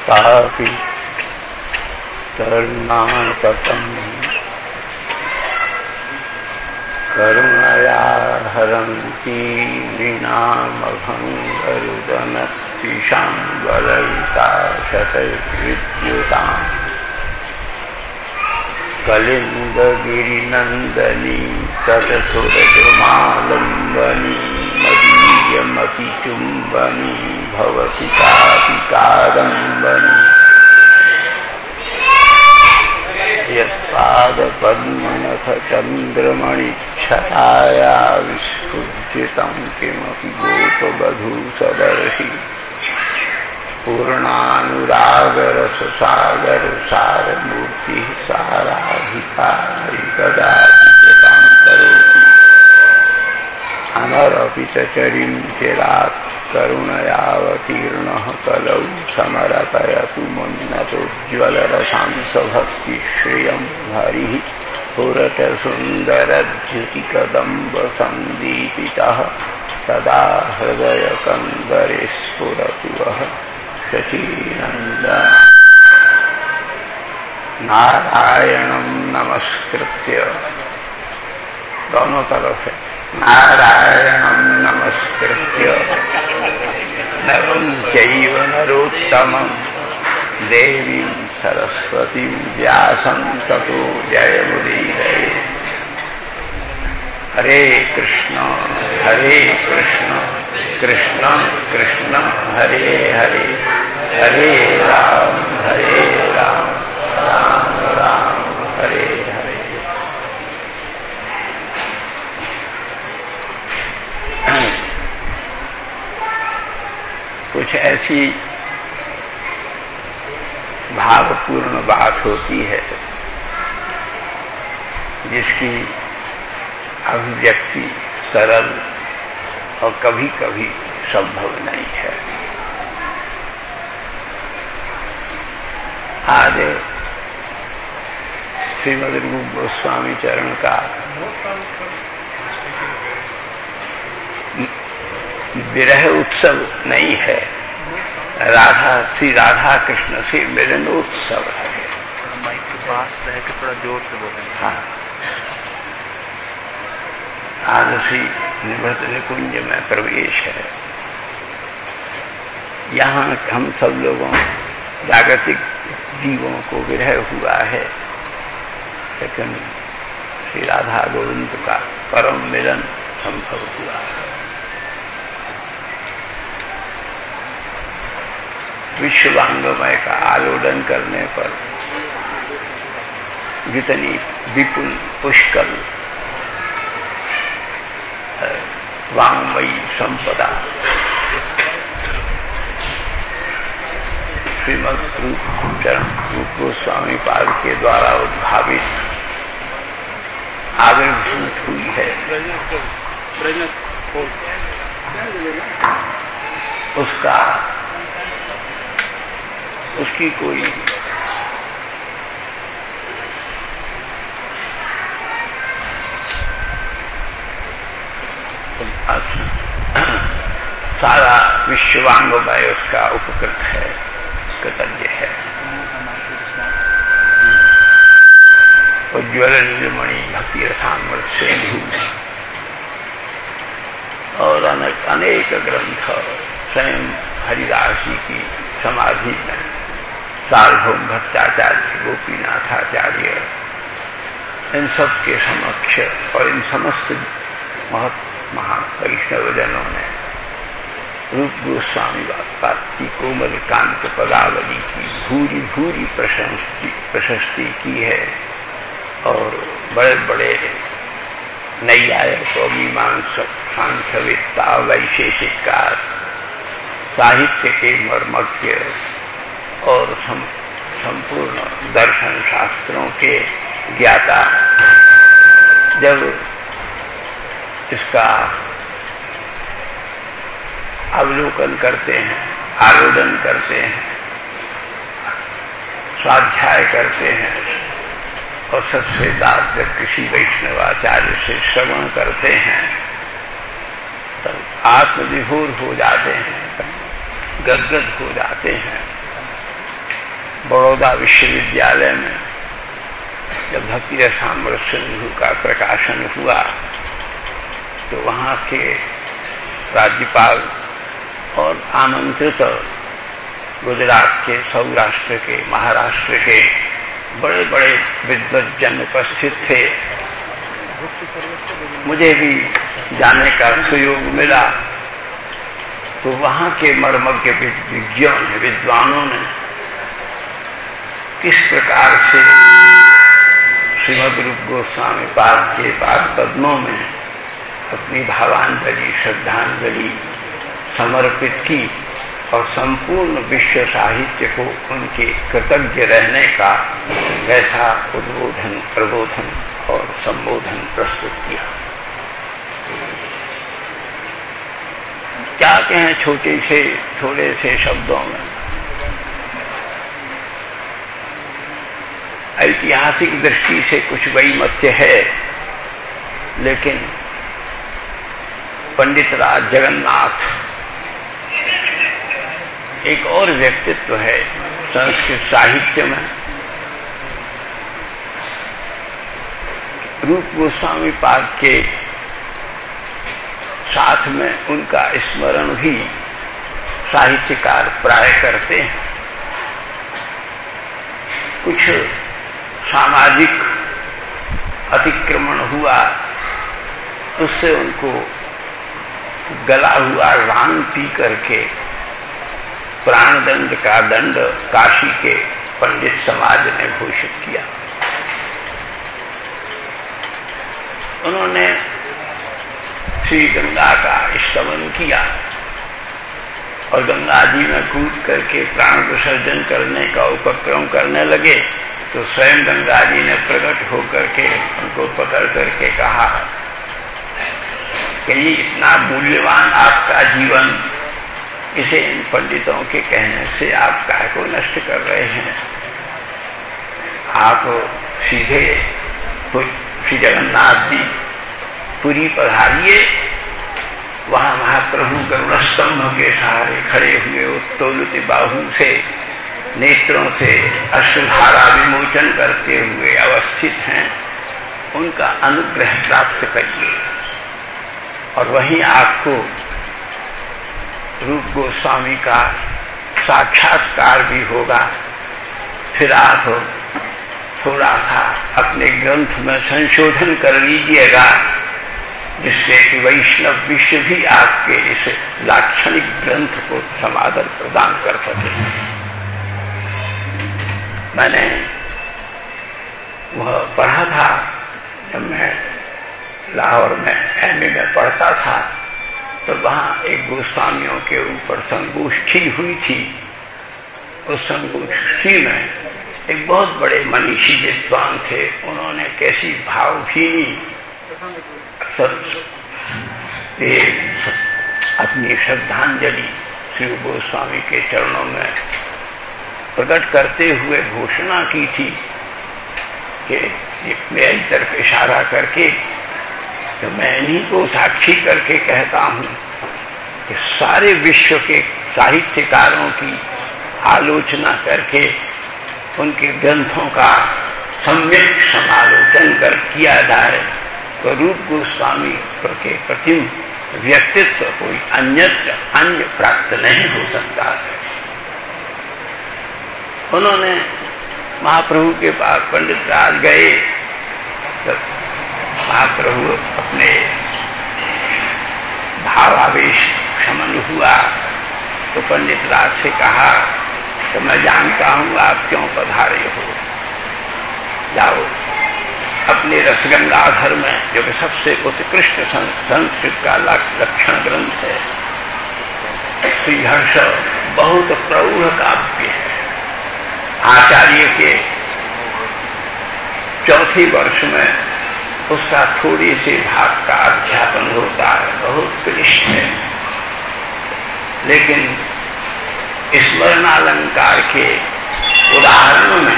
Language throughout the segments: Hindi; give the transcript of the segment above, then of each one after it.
तापि तरुणातपम् करुणया हरन्ति नृणामभङ्गरुदनतिशां वलयिता शतविद्युताम् कलिन्दगिरिनन्दनी तटसुरद्रुमालम्बनी मदीयमपि चुम्बनी भवति कापि कादम्बनी यत्पादपद्मनख चन्द्रमणिच्छटाया विस्फुजितं किमपि गोपवधूसदर्शि पूर्णानुरागरससागर सारमूर्तिः साराधिकारी कदापि कृतां करोति अनरपितचरीं चिरात् करुणयावतीर्णः कलौ समरपयतु मुन्नतोज्ज्वलरसांसभक्तिश्रियं हरिः पुरतसुन्दरद्युतिकदम्बसन्दीपितः सदा हृदयकन्दरे स्फुरतु वः शचीनन्दन नारायणं नमस्कृत्य दोनों तरफ है नारायणं नमस्कृत्य नरं चैव नरोत्तमं देवीं सरस्वतीं व्यासं ततो जयमुदीरये हरे कृष्ण कृष्ण कृष्ण हरे हरे हरे राम राम राम हरे हरे। कुछ ऐसी भावपूर्ण बात होती है जिसकी अभिव्यक्ति सरल और कभी कभी संभव नहीं है। आज श्रीमद् रूप गोस्वामी चरण का विरह उत्सव नहीं है, श्री राधा कृष्ण से मिलनोत्सव है। माइक के पास रह के थोड़ा जोर से बोलें। हाँ, आज श्री निवृत्त निकुंज में प्रवेश है। यहाँ हम सब लोगों जागतिक जीवों को विरह हुआ है, लेकिन श्री राधा गोविंद का परम मिलन संभव हुआ है। विश्वांगमय का आलोडन करने पर जितनी विपुल पुष्कल वांगमयी संपदा श्रीमद् रूप गोस्वामी पाद के द्वारा उद्भावित आविर्भूत हुई है, उसकी कोई सारा विश्वांगमय उसका उपकृत है, कृतज्ञ है। उज्ज्वल नीलमणि भक्ति रसामृत सिंधु और अनेक ग्रंथ स्वयं हरिदास जी की समाधि में सार्वभौम भट्टाचार्य, गोपीनाथाचार्य, इन सब के समक्ष और इन समस्त महावैष्णवजनों ने रूप गोस्वामी बात की कोमल कांत पदावली की भूरी भूरी प्रशस्ति की है और बड़े बड़े नैयायिक और मीमांसक, सांख्यवेत्ता, वैशेषिककार, साहित्य के मर्मज्ञ और संपूर्ण दर्शन शास्त्रों के ज्ञाता जब इसका अवलोकन करते हैं, आलोडन करते हैं, स्वाध्याय करते हैं और सबसे जब किसी वैष्णवाचार्य से श्रवण करते हैं तब आत्मविभोर हो जाते हैं, गदगद हो जाते हैं बड़ौदा विश्वविद्यालय में जब भक्ति रसामृत सिंधु का प्रकाशन हुआ तो वहां के राज्यपाल और आमंत्रित गुजरात के, सौराष्ट्र के, महाराष्ट्र के बड़े बड़े विद्वज्जन उपस्थित थे। मुझे भी जाने का सुयोग मिला तो वहां के मर्मज्ञ विद्वानों ने किस प्रकार से श्रीमद् रूप गोस्वामी पाद के पाद पद्मों में अपनी भावांजलि, श्रद्धांजलि समर्पित की और संपूर्ण विश्व साहित्य को उनके कृतज्ञ रहने का वैसा उद्बोधन, प्रबोधन और संबोधन प्रस्तुत किया। क्या कहें थोड़े से शब्दों में। ऐतिहासिक दृष्टि से कुछ वैमत्य है, लेकिन पंडित राज जगन्नाथ एक और व्यक्तित्व है संस्कृत साहित्य में। रूप गोस्वामी पाद के साथ में उनका स्मरण भी साहित्यकार प्राय करते हैं। कुछ सामाजिक अतिक्रमण हुआ, उससे उनको गला हुआ रान पी करके प्राणदंड का दंड काशी के पंडित समाज ने घोषित किया। उन्होंने श्री गंगा का स्तवन किया और गंगा जी में कूद करके प्राण विसर्जन करने का उपक्रम करने लगे तो स्वयं गंगा जी ने प्रकट होकर के उनको पकड़ करके कहा कि ये इतना मूल्यवान आपका जीवन, इसे इन पंडितों के कहने से आप काहे को नष्ट कर रहे हैं। आप सीधे श्री जगन्नाथ जी पुरी पधारिए, वहां महाप्रभु गरुड़ स्तंभ के सहारे खड़े हुए उत्तोलित बाहु से, नेत्रों से अश्रुधारा विमोचन करते हुए अवस्थित हैं, उनका अनुग्रह प्राप्त करिए और वहीं आपको रूप गोस्वामी का साक्षात्कार भी होगा। फिर आप थोड़ा सा अपने ग्रंथ में संशोधन कर लीजिएगा, जिससे कि वैष्णव विश्व भी आपके इस लाक्षणिक ग्रंथ को समादर प्रदान कर सके। मैंने वह पढ़ा था जब मैं लाहौर में एमए में पढ़ता था, तो वहां एक गोस्वामियों के ऊपर संगोष्ठी हुई थी। उस संगोष्ठी में एक बहुत बड़े मनीषी विद्वान थे, उन्होंने कैसी भावभीनी अपनी श्रद्धांजलि श्री गोस्वामी के चरणों में प्रकट करते हुए घोषणा की थी कि मेरी तरफ इशारा करके तो मैं इन्हीं को साक्षी करके कहता हूं कि सारे विश्व के साहित्यकारों की आलोचना करके उनके ग्रंथों का सम्यक समालोचन कर किया जाए तो रूप गोस्वामी के प्रतिम व्यक्तित्व कोई अन्य प्राप्त नहीं हो सकता है। उन्होंने महाप्रभु के पास पंडित राज गए, जब महाप्रभु अपने भावावेश शमन हुआ तो पंडित राज से कहा तो मैं जानता हूं आप क्यों पधारे हो, जाओ अपने रसगंगाधर में, जो कि सबसे उत्कृष्ट संस्कृत का लक्षण ग्रंथ है, श्रीहर्ष बहुत प्रौढ़ काव्य है। आचार्य के चौथे वर्ष में उसका थोड़ी से भाग का अध्यापन होता है, बहुत क्लिष्ट है, लेकिन स्मरणालंकार के उदाहरणों में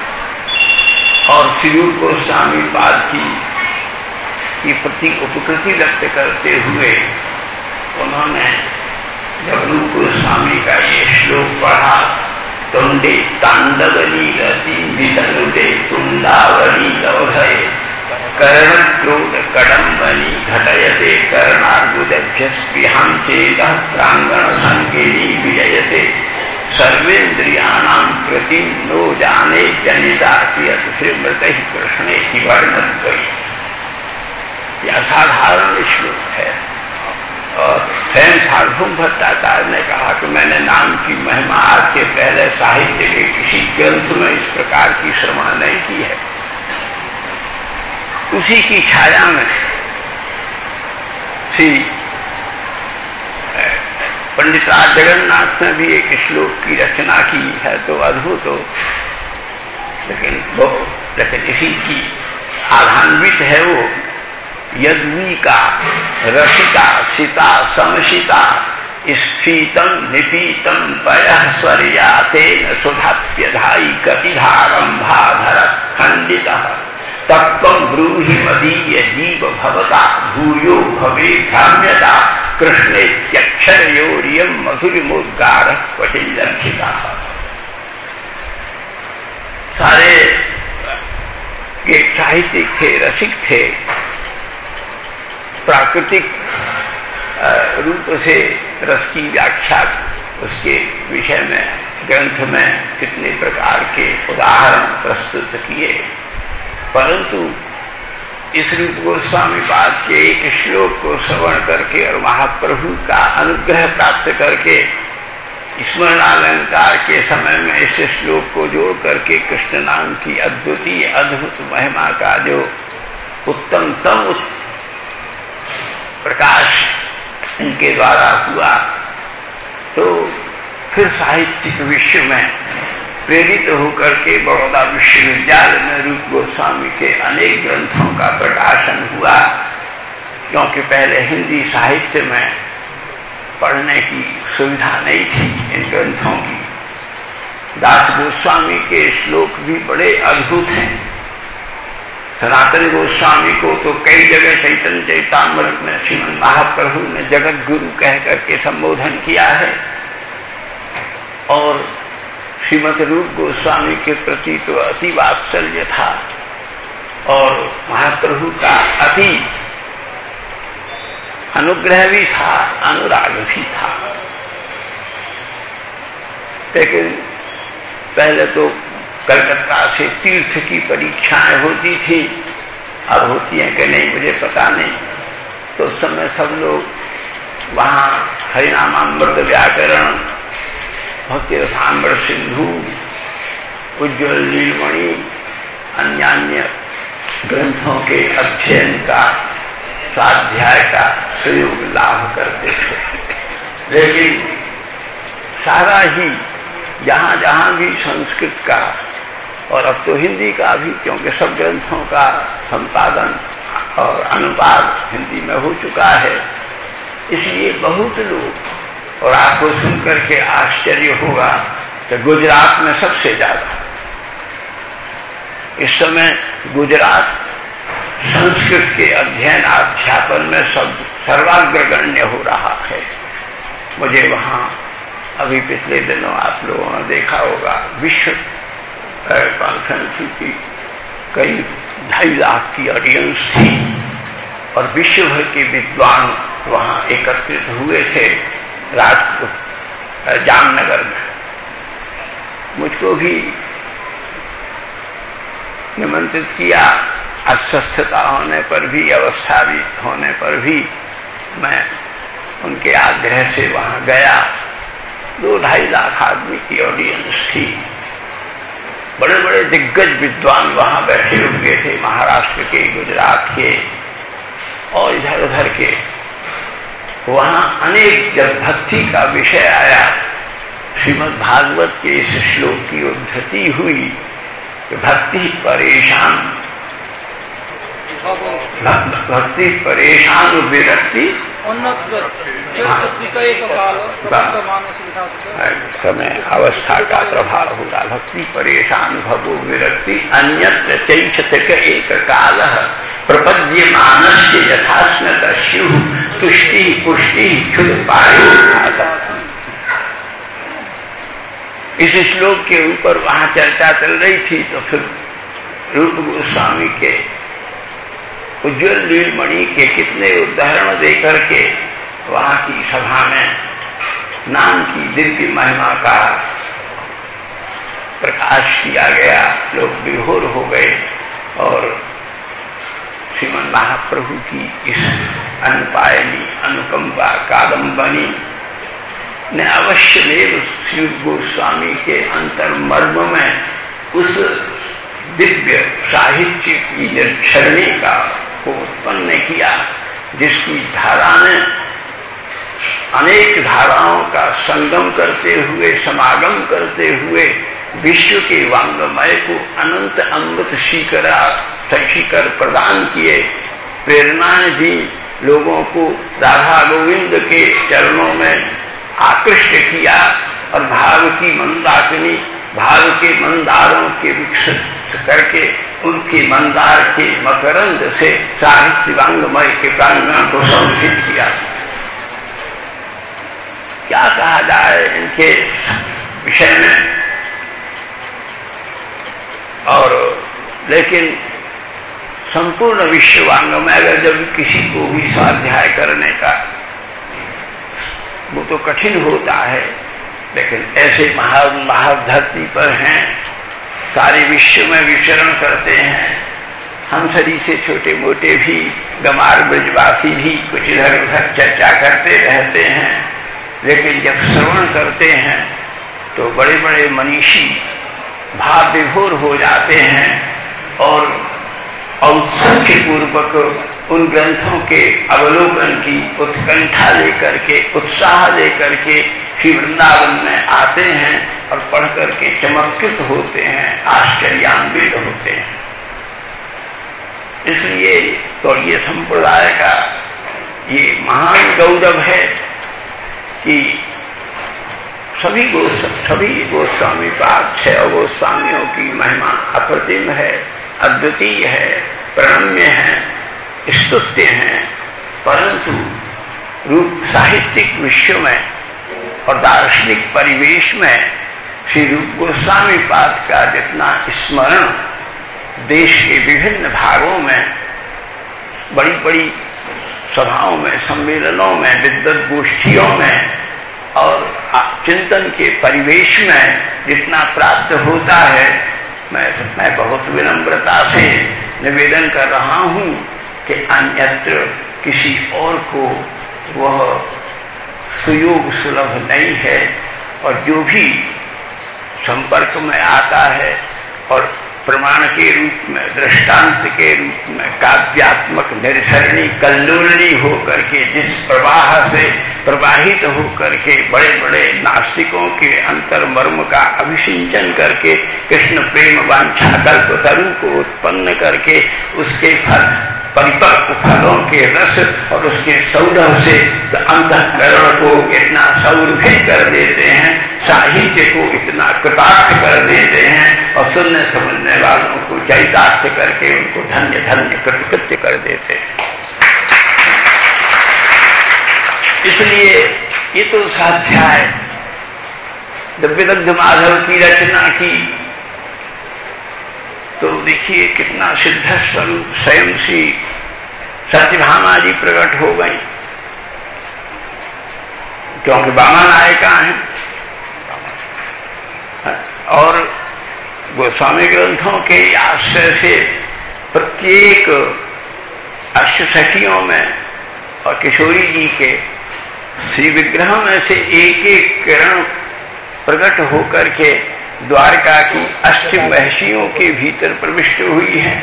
और श्री गोस्वामी पाद की प्रति उपकृति व्यक्त करते हुए उन्होंने जब रूप गोस्वामी का ये श्लोक पढ़ा तुंडे तांडवली रति वितनुते तुंडावली लवधये कर्ण क्रोध कडम्बनी घटयते कर्णार्बुदभ्यस्पृहां चेतः प्रांगण संकेली विजयते सर्वेन्द्रियाणां प्रति नो जाने जनिता कियत् श्रीमृत ही कृष्णे की वर्णद्वयी। यह असाधारण श्लोक है और स्वयं सार्वभौम भट्टाचार्य ने कहा कि मैंने नाम की महिमा आज के पहले साहित्य के किसी ग्रंथ में इस प्रकार की श्रवण नहीं की है। उसी की छाया में श्री पंडित राज जगन्नाथ ने भी एक श्लोक की रचना की है, तो अद्भुत हो, लेकिन इसी की आधान्वित है वो यद्विका रसिता सीता समशिता स्फीतम निपीतम पयः स्वर्यातेन सुधाप्यधायि कतिधारंभाधर खंडितः तत्त्वं ब्रूहि मदीय जीव भवता भूयो भवे भ्राम्यता कृष्णेत्यक्षरयोर्यं मधुरिमोद्गारः क्वचिल्लक्षितः। सारे ये साहित्यिक थे, रसिक थे, प्राकृतिक रूप से रस की व्याख्या उसके विषय में ग्रंथ में कितने प्रकार के उदाहरण प्रस्तुत किए, परंतु इस रूप गोस्वामी पाद के एक श्लोक को श्रवण करके और महाप्रभु का अनुग्रह प्राप्त करके स्मरण अलंकार के समय में इस श्लोक को जोड़ करके कृष्ण नाम की अद्वितीय अद्भुत महिमा का जो उत्तमतम प्रकाश इनके द्वारा हुआ, तो फिर साहित्यिक विश्व में प्रेरित होकर के बड़ौदा विश्वविद्यालय में रूप गोस्वामी के अनेक ग्रंथों का प्रकाशन हुआ, क्योंकि पहले हिंदी साहित्य में पढ़ने की सुविधा नहीं थी इन ग्रंथों की। दास गोस्वामी के श्लोक भी बड़े अद्भुत हैं। सनातन गोस्वामी को तो कई जगह चैतन्य चैतामृत में श्रीमद महाप्रभु ने जगत गुरु कह करके संबोधन किया है, और श्रीमद रूप गोस्वामी के प्रति तो अति वात्सल्य था और महाप्रभु का अति अनुग्रह भी था, अनुराग भी था। लेकिन पहले तो कलकत्ता से तीर्थ की परीक्षाएं होती थी, अब होती हैं कि नहीं मुझे पता नहीं। तो उस समय सब लोग वहां हरिनामामृत व्याकरण, भक्ति रसामृत सिंधु, उज्ज्वल नीलमणि, अन्यान्य ग्रंथों के अध्ययन का, स्वाध्याय का सहयोग लाभ करते थे। लेकिन सारा ही जहां जहां भी संस्कृत का और अब तो हिंदी का भी, क्योंकि सब ग्रंथों का संपादन और अनुवाद हिंदी में हो चुका है, इसलिए बहुत लोग, और आपको सुनकर के आश्चर्य होगा कि गुजरात में सबसे ज्यादा इस समय गुजरात संस्कृत के अध्ययन अध्यापन में सर्वाग्रगण्य हो रहा है। मुझे वहां अभी पिछले दिनों आप लोगों ने देखा होगा विश्व कॉन्फ्रेंस की कई 2.5 लाख की ऑडियंस थी और विश्व भर के विद्वान वहां एकत्रित हुए थे जामनगर में। मुझको भी निमंत्रित किया, अस्वस्थता होने पर भी, अवस्था भी होने पर भी मैं उनके आग्रह से वहां गया। 2-2.5 लाख आदमी की ऑडियंस थी। बड़े बड़े दिग्गज विद्वान वहां बैठे हुए थे, महाराष्ट्र के, गुजरात के और इधर उधर के। वहां अनेक जब भक्ति का विषय आया, श्रीमद् भागवत के इस श्लोक की उद्धृति हुई कि भक्ति परेशान विरक्ति समय अवस्था का प्रभाव होगा। भक्ति परेशान भवो विरक्ति अन्यत्र चैक्षतिक एक काल प्रपद्य मानस्य यथास्न दस्यु तुष्टि पुष्टि क्षुद पायो। इस श्लोक के ऊपर वहां चर्चा चल रही थी, तो फिर रूप गोस्वामी के उज्ज्वल नीलमणि के कितने उदाहरण देकर के वहां की सभा में नाम की दिव्य महिमा का प्रकाश किया गया। लोग विभोर हो गए और श्रीमन महाप्रभु की इस अनुपायनी अनुकंपा कादम्बनी ने अवश्य देव श्री गोस्वामी के अंतर्मर्म में उस दिव्य साहित्य की निर्छरणी का को उत्पन्न किया, जिसकी धारा ने अनेक धाराओं का संगम करते हुए, समागम करते हुए विश्व के वांगमय को अनंत अमृत शिखर प्रदान किए, प्रेरणाएं दी, लोगों को राधा गोविंद के चरणों में आकृष्ट किया और भाव की मंदाकिनी, भाव के मंदारों के विकसित करके उनके मंदार के मकरंद से साहित्य वांगमय के प्रांगण को संरक्षित किया। क्या कहा जाए इनके विषय में। और लेकिन संपूर्ण विश्व वांगमय अगर जब किसी को भी स्वाध्याय करने का वो तो कठिन होता है, लेकिन ऐसे महाधरती पर हैं, सारे विश्व में विचरण करते हैं। हम शरीर से छोटे मोटे भी, गमार ब्रजवासी भी कुछ इधर उधर चर्चा करते रहते हैं, लेकिन जब श्रवण करते हैं तो बड़े बड़े मनीषी भाव विभोर हो जाते हैं और औत्सुक्य पूर्वक उन ग्रंथों के अवलोकन की उत्कंठा लेकर के, उत्साह लेकर के श्री वृंदावन में आते हैं और पढ़ करके चमत्कृत होते हैं, आश्चर्यान्वित होते हैं। इसलिए तो ये संप्रदाय का ये महान गौरव है कि सभी गोस्वामी पाद 6 गोस्वामियों की महिमा अप्रतिम है, अद्वितीय है, प्रणम्य है, स्तुत्य है, परंतु रूप साहित्यिक विश्व में और दार्शनिक परिवेश में श्री रूप गोस्वामी पाद का जितना स्मरण देश के विभिन्न भागों में बड़ी बड़ी सभाओं में, सम्मेलनों में, विद्वत गोष्ठियों में और चिंतन के परिवेश में जितना प्राप्त होता है, मैं बहुत विनम्रता से निवेदन कर रहा हूं कि अन्यत्र किसी और को वह सुयोग सुलभ नहीं है। और जो भी संपर्क में आता है और प्रमाण के रूप में, दृष्टांत के रूप में, काव्यात्मक निर्धरणी कल्लोलनी होकर के, जिस प्रवाह से प्रवाहित होकर के बड़े बड़े नास्तिकों के अंतर्मर्म का अभिसिंचन करके कृष्ण प्रेम वांछा कल्पतरु को उत्पन्न करके उसके फल परिपक्व फलों के रस और उसके सौरभ से अंतःकरण को इतना सौरभित कर देते हैं, साहित्य को इतना कृतार्थ कर देते हैं और सुनने समझने वालों को चरितार्थ करके उनको धन्य धन्य कृतकृत्य कर देते हैं। इसलिए ये तो स्वाध्याय दिव्यदग्ध माधव की रचना की, तो देखिए कितना सिद्ध स्वरूप स्वयं श्री सत्यभामा जी प्रकट हो गई, क्योंकि बामा नायिका हैं। और गोस्वामी ग्रंथों के आश्रय से प्रत्येक अष्टसखियों में और किशोरी जी के श्री विग्रह में से एक एक किरण प्रकट होकर के द्वारका की अष्टम महर्षियों के भीतर प्रविष्ट हुई है।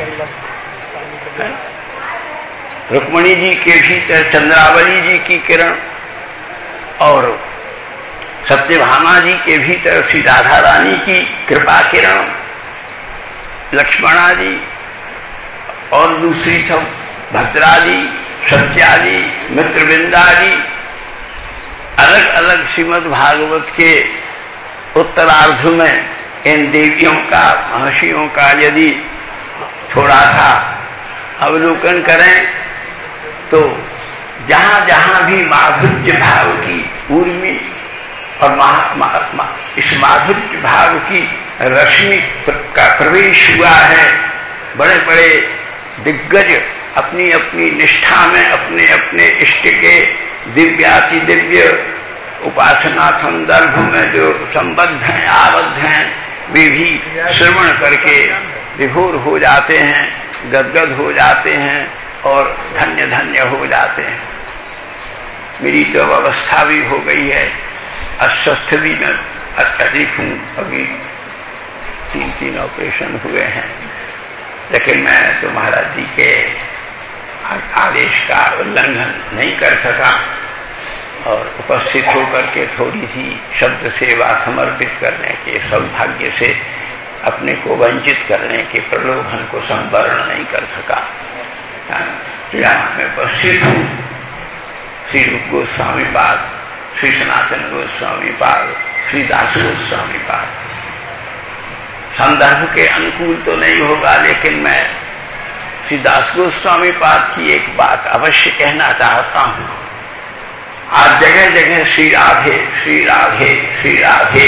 रुक्मणी जी के भीतर चंद्रावली जी की किरण और सत्यभामा जी के भीतर श्री राधा रानी की कृपा किरण, लक्ष्मणा जी और दूसरी सब भद्रा जी, सत्या जी, मित्रविंदा जी, अलग अलग श्रीमद् भागवत के उत्तरार्ध में इन देवियों का, महर्षियों का यदि थोड़ा सा अवलोकन करें तो जहां जहां भी माधुर्य भाव की ऊर्मी और इस माधुर्य भाव की रश्मि का प्रवेश हुआ है। बड़े बड़े दिग्गज अपनी अपनी निष्ठा में अपने अपने इष्ट के दिव्याति दिव्य उपासना संदर्भ में जो संबद्ध हैं, आबद्ध हैं, वे भी श्रवण करके विभोर हो जाते हैं, गदगद हो जाते हैं और धन्य धन्य हो जाते हैं। मेरी तो अवस्था भी हो गई है, अस्वस्थ भी मैं अधिक हूं, अभी 3 ऑपरेशन हुए हैं, लेकिन मैं तो महाराज जी के आदेश का उल्लंघन नहीं कर सका और उपस्थित होकर के थोड़ी सी शब्द सेवा समर्पित करने के सौभाग्य से अपने को वंचित करने के प्रलोभन को संवरण नहीं कर सका। यहाँ में उपस्थित हूँ। श्री रूप गोस्वामी पाद, श्री सनातन गोस्वामी पाद, श्री दास गोस्वामी पाद। संदर्भ के अनुकूल तो नहीं होगा, लेकिन मैं श्री दास गोस्वामी पाद की एक बात अवश्य कहना चाहता हूं। आज जगह जगह श्री राधे श्री राधे श्री राधे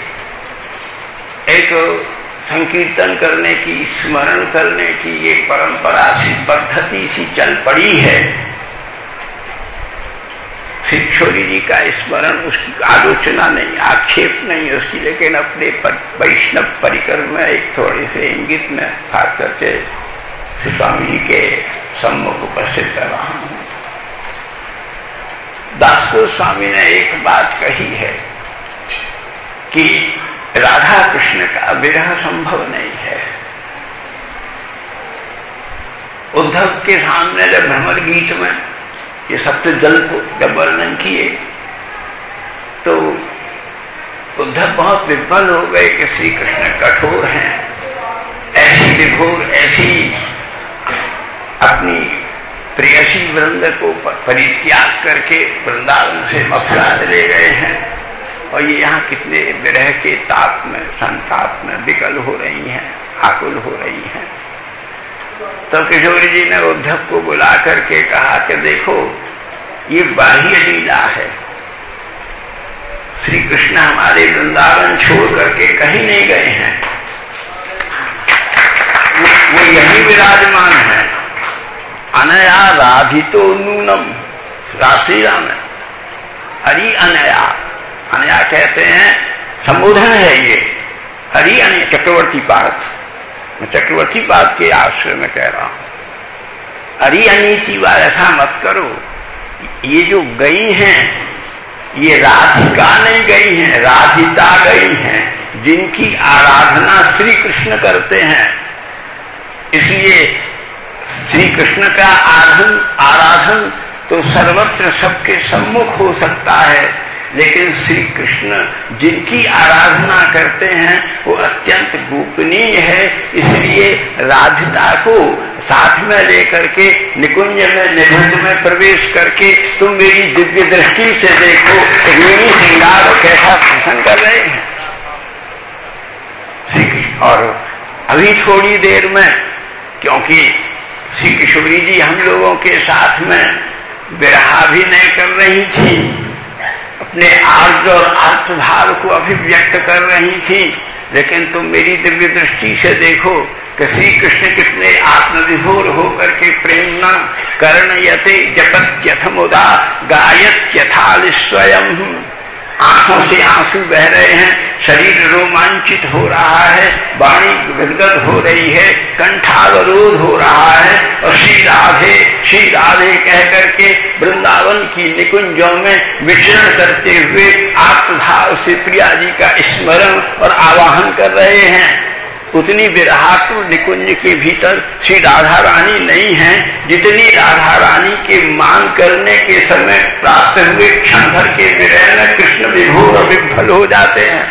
एक संकीर्तन करने की, स्मरण करने की एक परंपरा सी, पद्धति सी चल पड़ी है। श्री किशोरी जी का स्मरण, उसकी आलोचना नहीं, आक्षेप नहीं उसकी, लेकिन अपने वैष्णव परिकर में एक थोड़े से इंगित में खास करके श्री स्वामी जी के सम्मुख उपस्थित कर रहा हूं। दास गोस्वामी ने एक बात कही है कि राधा कृष्ण का विरह संभव नहीं है। उद्धव के सामने जब भ्रमर गीत में ये सप्त जल को जब वर्णन किए तो उद्धव बहुत विफल हो गए कि श्री कृष्ण कठोर हैं, ऐसी विभोर, ऐसी अपनी प्रेयसी वृंद को परित्याग करके वृंदावन से मथुरा ले गए हैं और ये यहाँ कितने विरह के ताप में, संताप में विकल हो रही हैं, आकुल हो रही हैं। तो किशोरी जी ने उद्धव को बुला करके कहा कि देखो, ये बाह्य लीला है। श्री कृष्ण हमारे वृंदावन छोड़ करके कहीं नहीं गए हैं, वो यही विराजमान है। अनया राधितो नूनम, श्री राम है। अरि अनया, अनया कहते हैं संबोधन है ये। अरि अनया चक्रवर्ती पाद, मैं चक्रवर्ती पाद के आश्रय में कह रहा हूं। अरि अनीति वाला ऐसा मत करो। ये जो गई हैं ये राधिका नहीं गई हैं, राधिता गई हैं, जिनकी आराधना श्री कृष्ण करते हैं। इसलिए श्री कृष्ण का आराधन तो सर्वत्र सबके सम्मुख हो सकता है, लेकिन श्री कृष्ण जिनकी आराधना करते हैं वो अत्यंत गोपनीय है। इसलिए राधिता को साथ में लेकर के निकुंज में, निकुंज में प्रवेश करके तुम मेरी दिव्य दृष्टि से देखो वेणी श्रृंगार कैसा प्रसन्न कर रहे हैं श्री कृष्ण। और अभी थोड़ी देर में, क्योंकि श्री किशोरी जी हम लोगों के साथ में विरहाभिनय कर रही थी, अपने आर्द्र और आर्त भाव को अभिव्यक्त कर रही थी, लेकिन तुम मेरी दिव्य दृष्टि से देखो कि श्री कृष्ण कितने आत्मविभोर होकर के प्रेमना कर्णयते जपत्यथमुदा गायत्यथाल स्वयं। आंखों से आंसू बह रहे हैं, शरीर रोमांचित हो रहा है, वाणी गदगद हो रही है, कंठावरोध हो रहा है और श्री राधे कह करके वृंदावन की निकुंजों में विचरण करते हुए आत्मभाव से प्रिया जी का स्मरण और आवाहन कर रहे हैं। उतनी विरहाकुल निकुंज के भीतर श्री राधा रानी नहीं है जितनी राधा रानी के मान करने के समय प्राप्त हुए क्षण भर के विरह में कृष्ण विभोर और विफल हो जाते हैं।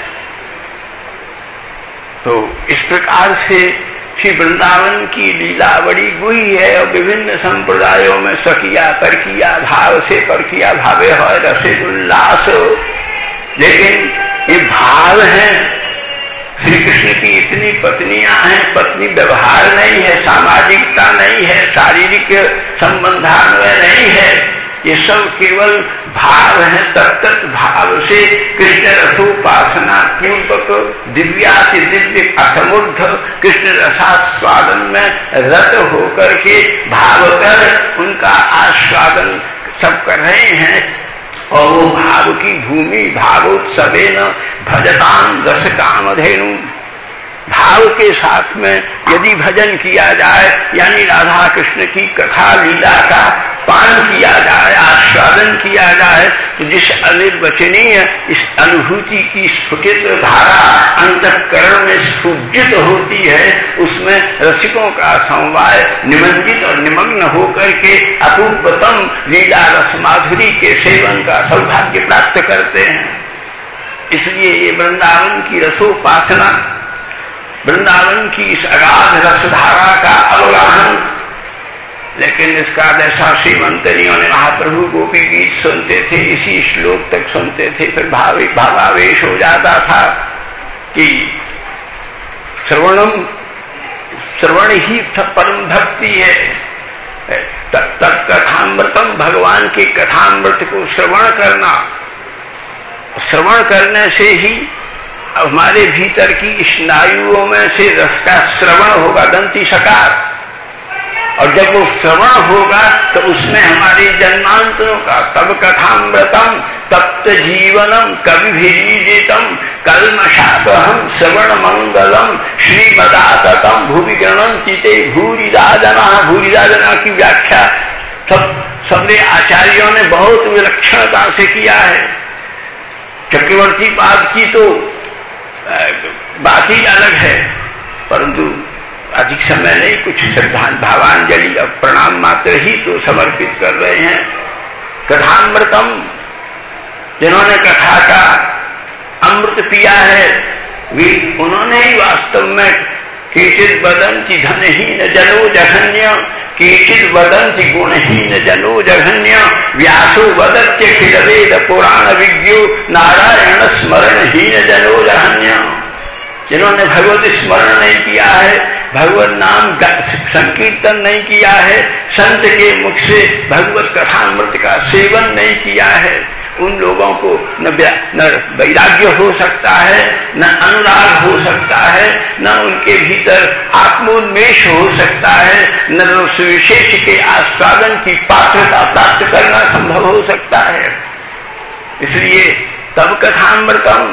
तो इस प्रकार से श्री वृंदावन की लीला बड़ी गुही है और विभिन्न संप्रदायों में सकिया परकिया भाव से परकिया भावे हो रसे उल्लास, लेकिन ये भाव है। श्री कृष्ण की इतनी पत्नियां हैं, पत्नी व्यवहार नहीं है, सामाजिकता नहीं है, शारीरिक संबंधान्वय नहीं है, ये सब केवल भाव है। तत्त भाव से कृष्ण रसोपासना पूर्वक दिव्याति दिव्य अथमूर्ध कृष्ण रसास्वादन में रत होकर के भाव कर उनका आस्वादन सब कर रहे हैं। और वो भाव की भूमि भावोत्सवेन भजताम रस कामधेनु, भाव के साथ में यदि भजन किया जाए यानी राधा कृष्ण की कथा लीला का पान किया जाए, आस्वादन किया जाए, तो जिस अनिर्वचनीय इस अनुभूति की स्फुटित धारा अंतःकरण में स्फुजित होती है, उसमें रसिकों का समवाय निमंजित और निमग्न होकर के अपूर्वतम लीला रस माधुरी के सेवन का सौभाग्य प्राप्त करते हैं। इसलिए ये वृंदावन की रसोपासना, वृंदावन की इस अगाध रसधारा का अवगाहन। लेकिन इसका जैसा श्रीमंतरियों ने महाप्रभु गोपी गीत सुनते थे, इसी श्लोक तक सुनते थे, फिर भावावेश हो जाता था कि श्रवण ही परम भक्ति है। तत्कथामृतम, भगवान के कथामृत को श्रवण करना, श्रवण करने से ही हमारे भीतर की स्नायुओं में से रस का श्रवण होगा, दंती सकार, और जब वो श्रवण होगा तो उसमें हमारे जन्मांतरों का तब कथामृतम तप्त जीवनम कविभिरीजितम कल्मषापहम श्रवण मंगलम श्रीमदाततम भूवि गणन्ति ते भूरिदा जना। भूरिदा जना की व्याख्या सबने आचार्यों ने बहुत विलक्षणता से किया है। चक्रवर्ती पाद की तो बात ही अलग है, परंतु अधिक समय नहीं, कुछ श्रद्धांजलि भावांजलि और प्रणाम मात्र ही तो समर्पित कर रहे हैं। कथामृतम, जिन्होंने कथा का अमृत पिया है, वे उन्होंने ही वास्तव में केचित वदन्ति धनहीन जनो जघन्य, केचित वदन्ति गुणहीन जनो जघन्य, व्यासो वदत्यखिल वेद पुराण विज्ञो नारायण स्मरणहीन जनो जघन्य। जिन्होंने भगवत स्मरण नहीं किया है, भगवत नाम संकीर्तन नहीं किया है, संत के मुख से भगवत कथामृत का सेवन नहीं किया है, उन लोगों को न वैराग्य हो सकता है, न अनुराग हो सकता है, न उनके भीतर आत्मोन्मेष हो सकता है, न उस विशेष के आस्वादन की पात्रता प्राप्त करना संभव हो सकता है। इसलिए तब कथामृतम,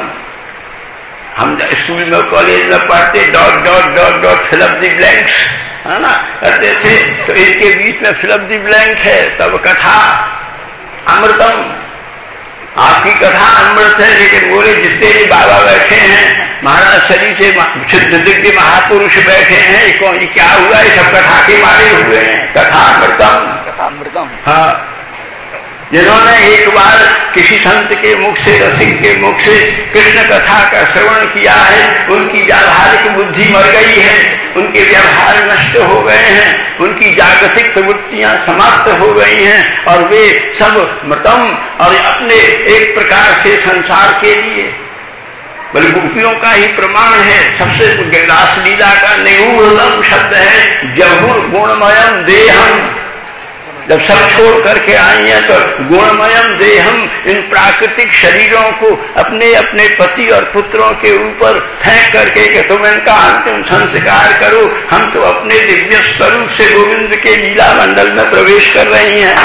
हम स्कूल में कॉलेज में पढ़ते dot dot dot dot fill up the blanks, है ना, करते थे, तो इसके बीच में फिल अप द ब्लैंक है। तब कथा अमृतम, आपकी कथा अमृत है। लेकिन बोले जितने भी बाबा बैठे हैं, महाराज शरीर से शुद्ध दिव्य महापुरुष बैठे हैं, ये क्या हुआ, ये सब कथा के मारे हुए हैं। कथा अमृतम, कथा अमृतम। हाँ, जिन्होंने एक बार किसी संत के मुख से, रसिक के मुख से कृष्ण कथा का श्रवण किया है, उनकी व्यावहारिक बुद्धि मर गई है, उनके व्यवहार नष्ट हो गए हैं, उनकी जागतिक प्रवृत्तियां समाप्त हो गई हैं, और वे सब मृतम और अपने एक प्रकार से संसार के लिए, बल्कि गोपियों का ही प्रमाण है। सबसे रासलीला का निगूढ़तम शब्द है जहुर गुणमयम देहम। जब सब छोड़ करके आई हैं तो गुणमयम देहम, इन प्राकृतिक शरीरों को अपने अपने पति और पुत्रों के ऊपर फेंक करके कि तुम इनका अंतिम संस्कार करो, हम तो अपने दिव्य स्वरूप से गोविंद के लीला मंडल में प्रवेश कर रही हैं।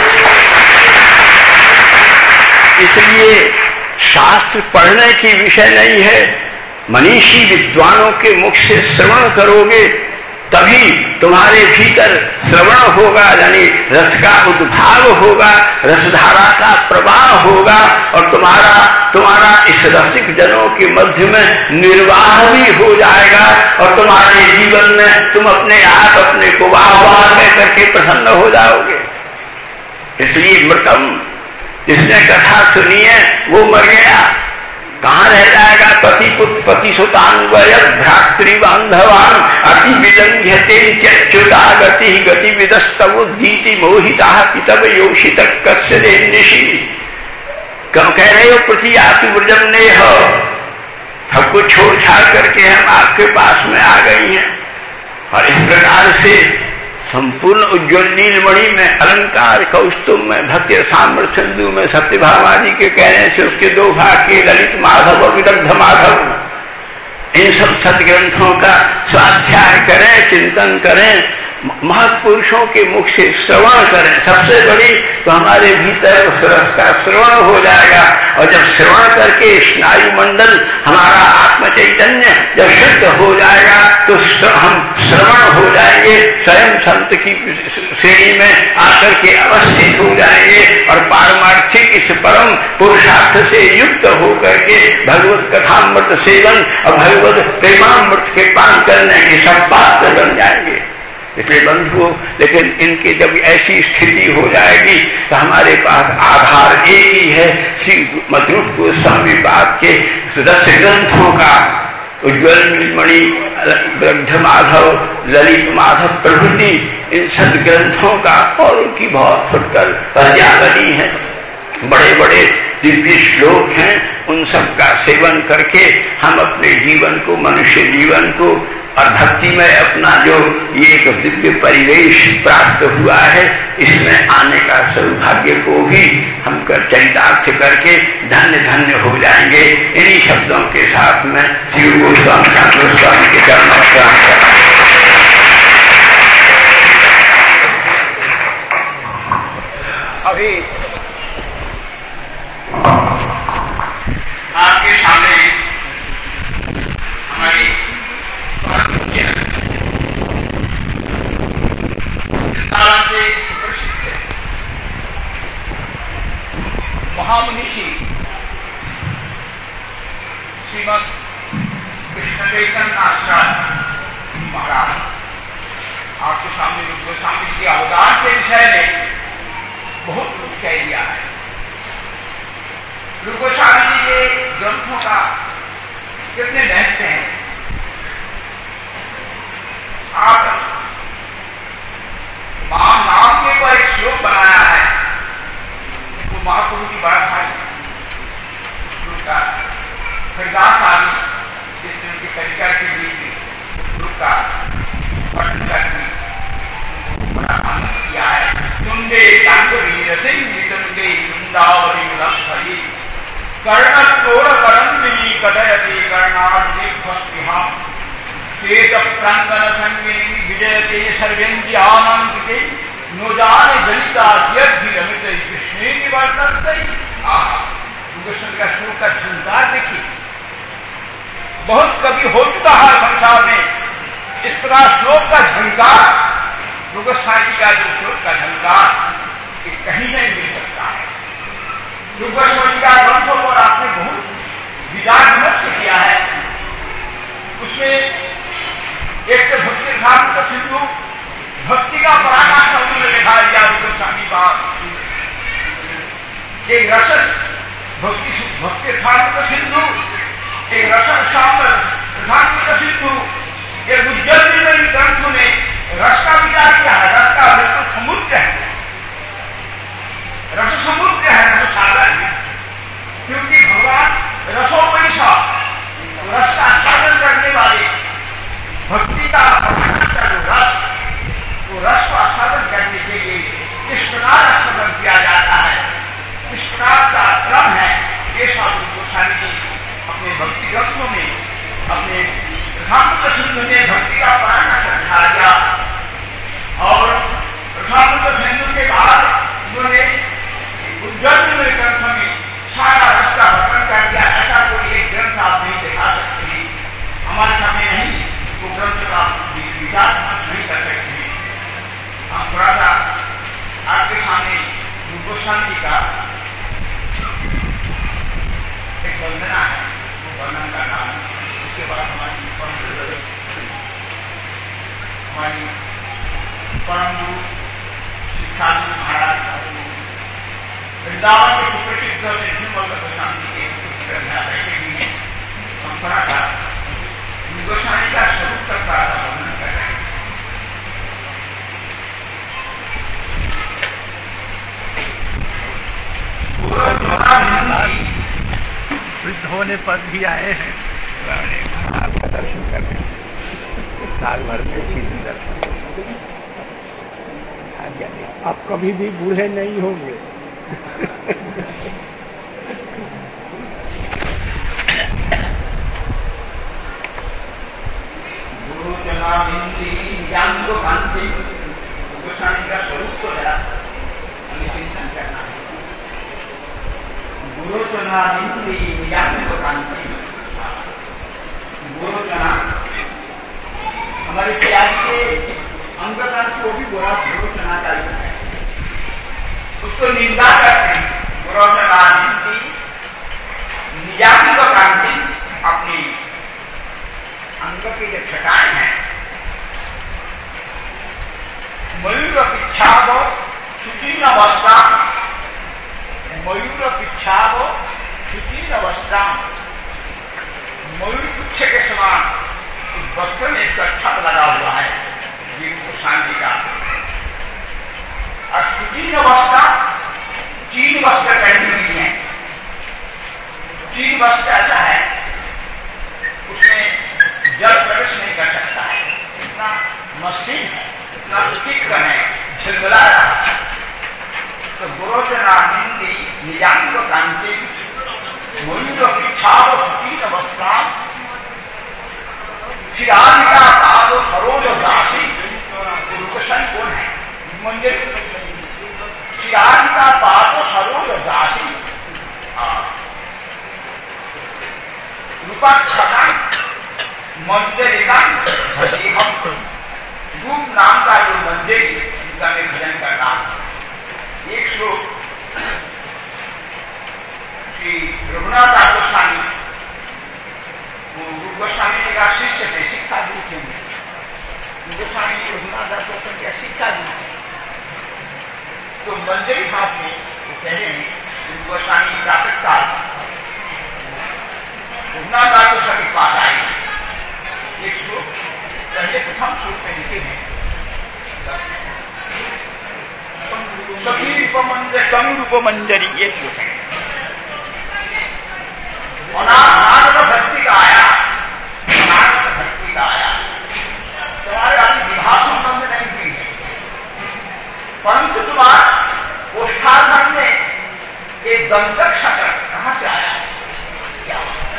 इसलिए शास्त्र पढ़ने की विषय नहीं है, मनीषी विद्वानों के मुख से श्रवण करोगे तभी तुम्हारे भीतर श्रवण होगा, यानी रस का उद्भाव होगा, रसधारा का प्रवाह होगा, और तुम्हारा इस रसिक जनों के मध्य में निर्वाह भी हो जाएगा, और तुम्हारे जीवन में तुम अपने आप अपने को वाह कह करके प्रसन्न हो जाओगे। इसलिए मृतम, जिसने कथा सुनी है वो मर गया, कहाँ रह जाएगा। पति पुत्र पति सुतान्वय भ्रातृ बांधवान अति विलंघ्यते च्युता गति गति विदस्तवुद्धीति मोहिता पितव योषित कक्षदे निशि। क्यों कह रहे हो पृथ्वी आपकी ब्रजम ने हो, सबको छोड़ छाड़ करके हम आपके पास में आ गई हैं। और इस प्रकार से संपूर्ण उज्ज्वल नीलमणि में, अलंकार कौस्तुभ में, भक्ति रसामृत सिंधु में, सत्यभामा जी के कहने से उसके 2 भाग के ललित माधव और विदग्ध माधव, इन सब सदग्रंथों का स्वाध्याय करें, चिंतन करें, महापुरुषों के मुख से श्रवण करें। सबसे बड़ी तो हमारे भीतर उस रस का श्रवण हो जाएगा, और जब श्रवण करके स्नायु मंडल हमारा आत्म चैतन्य जब शुद्ध हो जाएगा तो हम श्रवण हो जाएंगे, स्वयं संत की श्रेणी में आकर के अवस्थित हो जाएंगे, और पारमार्थिक इस परम पुरुषार्थ से युक्त होकर के भगवत कथामृत सेवन और भगवत प्रेमामृत के पान करने के सब पात्र बन जाएंगे। इसलिए बंधुओं, लेकिन इनकी जब ऐसी स्थिति हो जाएगी तो हमारे पास आधार एक ही है, श्री मधुरूप गोस्वामी पाद के 10 ग्रंथों का, उज्ज्वल नीलमणि, विदग्ध माधव, ललित माधव प्रभृति, इन सदग्रंथों का, और उनकी बहुत फुटकर पर्यावली है, बड़े बड़े दिव्य श्लोक हैं, उन सब का सेवन करके हम अपने जीवन को, मनुष्य जीवन को और भक्ति में अपना जो ये एक दिव्य परिवेश प्राप्त हुआ है, इसमें आने का सौभाग्य को भी हम चरितार्थ करके धन्य धन्य हो जाएंगे। इन्हीं शब्दों के साथ में श्री गोस्वामी गोस्वामी के चरणों में प्रणाम करता हूं। अभी आपके सामने हमारी से महामुनि श्रीमद कृष्णदेव आचार्य महाराज आपके सामने गोस्वामी जी के अवदान के विषय में बहुत कुछ कह दिया है। गोस्वामी जी के ग्रंथों का कितने महत्व हैं। आप नाम के ऊपर एक श्लोक बनाया है, वो महापुरुष की बड़ा भाई का हरिदास आदि जिसने उनकी परिकर के बीच गुरु का पठन करके बड़ा आनंद किया है। तुंडे कांगरी सिंह वृंदावनी लक्ष्मी कर्ण तोड़ करंदी कदयती कर्णार्थिहां श्वेत प्रांगण संगिनी विजयते सर्वेन्द्रिय आनंदिते नोजान जलिता रमित कृष्णे निवर्तते। कृष्ण का श्लोक का झंकार देखिए, बहुत कभी हो चुका है संसार में इस प्रकार श्लोक का झंकार, गोस्वामी का जो श्लोक का झंकार कहीं नहीं मिल सकता है। गोस्वामी का ग्रंथों पर आपने बहुत विचार विमर्श किया है। उसमें एक तो भक्ति धाम का सिंधु, भक्ति का पराकाष्ठा उन्होंने लिखा दिया गोस्वामी बात, एक रस भक्ति धाम का सिंधु, एक रस शाम धाम का सिंधु, एक उज्जवल नीलमणि ग्रंथों ने रस का विचार किया है। रस का बिल्कुल समुद्र है, रस समुद्र है, रस सागर है, क्योंकि भगवान रसोपैसा रस का आस्वादन करने वाले भक्ति का जो रस, वो रस को आस्वादन करने के लिए किस प्रकार आस्वादन किया जाता है, किस प्रकार का क्रम है, ये स्वामी गोस्वामी जी अपने भक्ति ग्रंथों में, अपने रसामृत सिंधु ने भक्ति का पराकाष्ठा दिखा दिया। और रसामृत सिंधु के बाद उन्होंने उज्जवल ग्रंथ में सारा रस का वर्णन कर दिया। ऐसा कोई एक ग्रंथ आप नहीं दिखा सकते, हमारे सामने नहीं, वो ग्रंथ का विचार नहीं कर सकते। हम थोड़ा सा आपके सामने गोस्वामी जी का एक वंदना है, वो वर्णन का नाम, उसके बाद हमारी परम गुरु शिक्षा महाराज वृंदावन के सुप्रसिद्ध गोस्वामी के हम थोड़ा सा गोस्वामी का स्वरूप तक का वर्णन कर रहे हैं। वृद्ध होने पर भी आए हैं, आपका दर्शन करने साल भर में 6 दिन दर्शन। क्या आप कभी भी बूढ़े नहीं होंगे। गोस्वामी का स्वरूप को जरा हमें चिंतन करना है। गुरुचना निंदी निजांग कांति, गुरुचना हमारे प्यार के अंगकार को भी बुरा गुरुचना का रूप है, उसको निंदा करते हैं। गुरुचना निंदी निजांग कांति, अपनी अंग की जो छटाएं हैं, मयूर पिच्छाव शुचीन अवस्था, मयूर पिच्छाव शुचीन अवस्था, मयूर पुच्छ के समान उस वस्त्र में एक छत लगा हुआ है जिनको शांति का। और शुचीन अवस्था, चीन वस्त्र पहनी हुई है। चीन वस्त्र ऐसा है उसमें जल प्रवेश नहीं कर सकता है, इतना मशीन है, इतना है, झिलमिला रहा है। तो गुरोचना निंदी निजांग कांति, मयूर पिच्छाव शुचीन अवस्था, चिराधिका पादो सरोज दासी। गुरुकृष्ण कौन है? मंदिर चिराधिका पादो सरोज दासी, रूपाक्षता मंदिरिका हम, रूप नाम का जो मंदिर जिसका मैं भजन कर रहा हूं। एक श्लोक श्री रघुनाथ दास गोस्वामी, रूप गोस्वामी जी का शिष्य थे, शिक्षा दूत थे। गोस्वामी जी रघुनाथ दास गोस्वामी का शिक्षा दूत थे। तो मंदिर भाव में वो कह रहे हैं रूप गोस्वामी प्रातः काल रघुनाथ दास गोस्वामी के पास आए। एक श्लोक पहले प्रथम श्लोक में लिखे हैं, सखी रूप मंजरी, कवि रूप मंजरी, ये श्लोक है। अनाथ भक्ति का आया, अनाथ भक्ति का आया, तुम्हारे अभी विवाह संबंध नहीं हुई है, परंतु तुम्हारा ओष्ठाधन में एक दंतक शकर कहां से आया है? क्या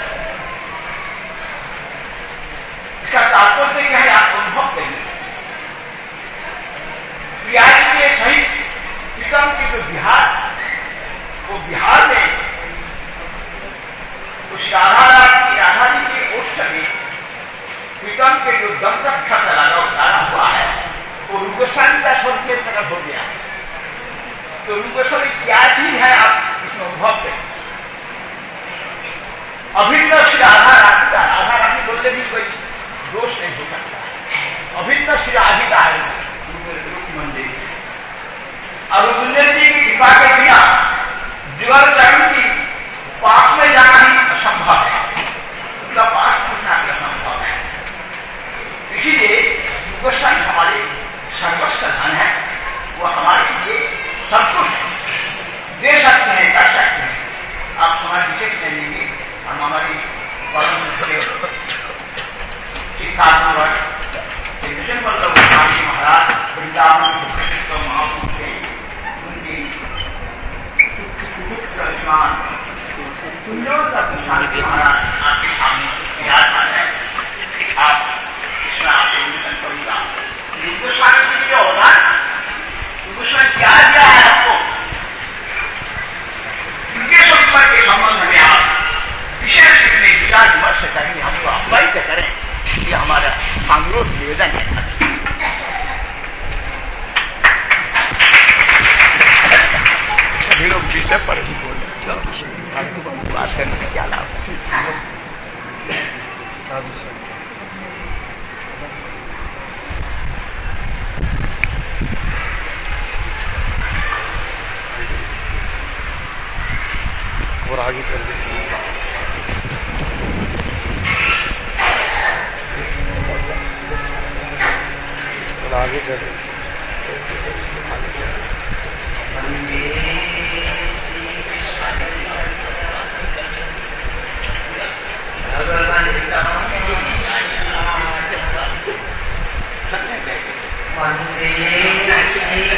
इसका तात्पर्य क्या है? आप अनुभव करिए। प्रियाज के सहित प्रीतम के जो बिहार, वो बिहार में उस राधा जी के ओष्ठ में प्रीतम के जो दंतक शब्द लगा हुआ है, वो रूपस्वामी का स्वरूप में प्रकट हो गया। तो रूपस्वामी क्या चीज है, आप इसमें अनुभव करें। अभिन्न श्री राधा रानी बोलने भी कोई दोष नहीं हो सकता। अभिन्न श्री राधिका है रूप मंदिर, और गुंजन जी की कृपा के बिना जुगल चरण की पास में जाना ही असंभव है, उसका पास पूछना भी असंभव है। इसीलिए गोस्वामी हमारे सर्वस्व धन है, वो हमारे लिए सब कुछ है, दे सकते हैं, कर सकते हैं। आप हमारे विशेष नहीं लेंगे, हम हमारी परम शिक्षा कृष्ण वल्लभ गोस्वामी महाराज वृंदावन के प्रसिद्ध महापुरुष थे। उनकी श्रीमान गोस्वामी महाराज आपके सामने विराजमान है। आप इसमें आपसे निवेदन करूंगा, गोस्वामी जी जो होगा, गोस्वामी क्या दिया है आपको, उनके संपर्क के संबंध में आप विशेष इसमें विचार विमर्श करेंगे, हमको अवैध करें, ये हमारा अनुरोध निवेदन है। सभी लोग विषय पर ही बोल बात करने में क्या लाभ है? और आगे कर दे, आगे कर दे। वंदे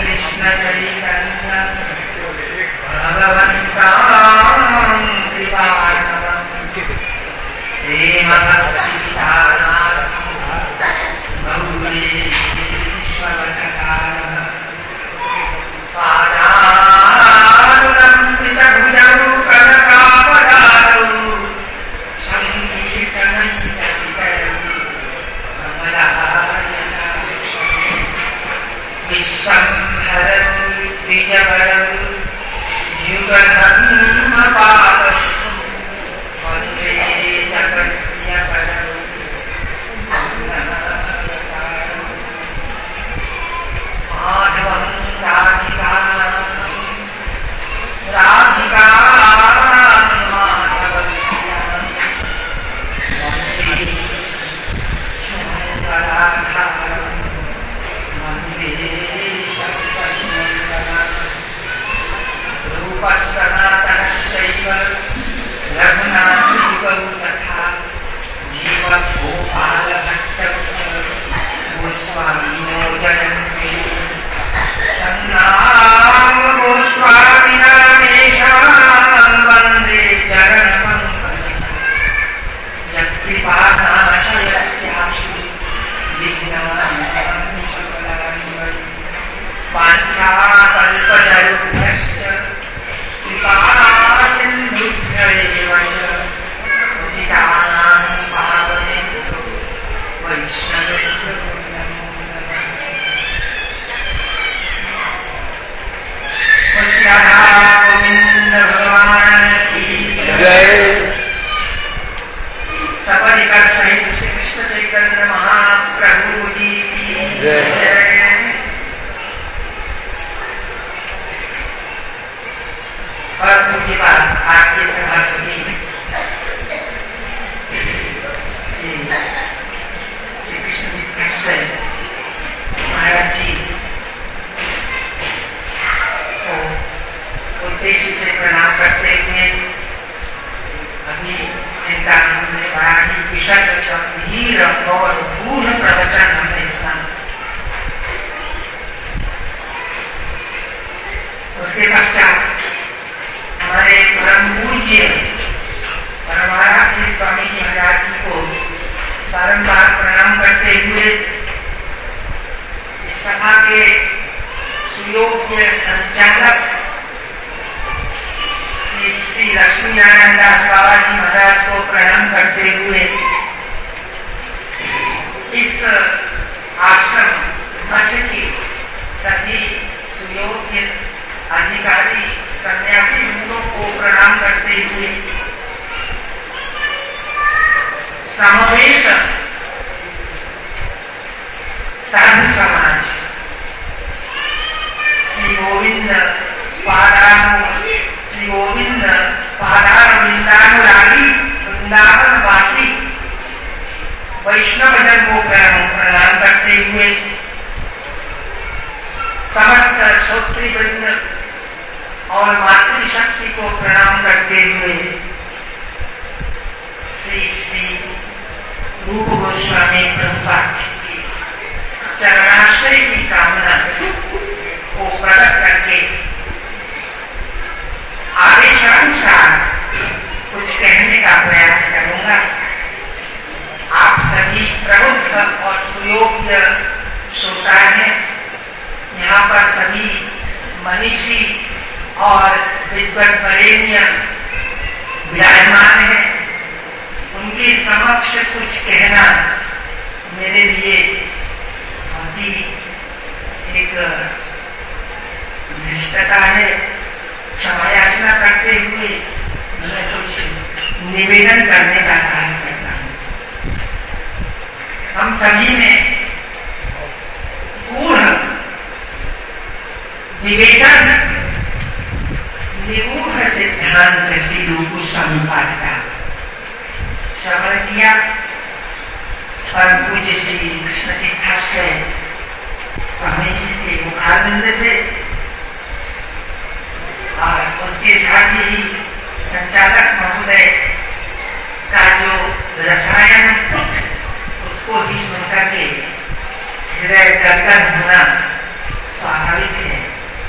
हृदय गदगद होना स्वाभाविक है।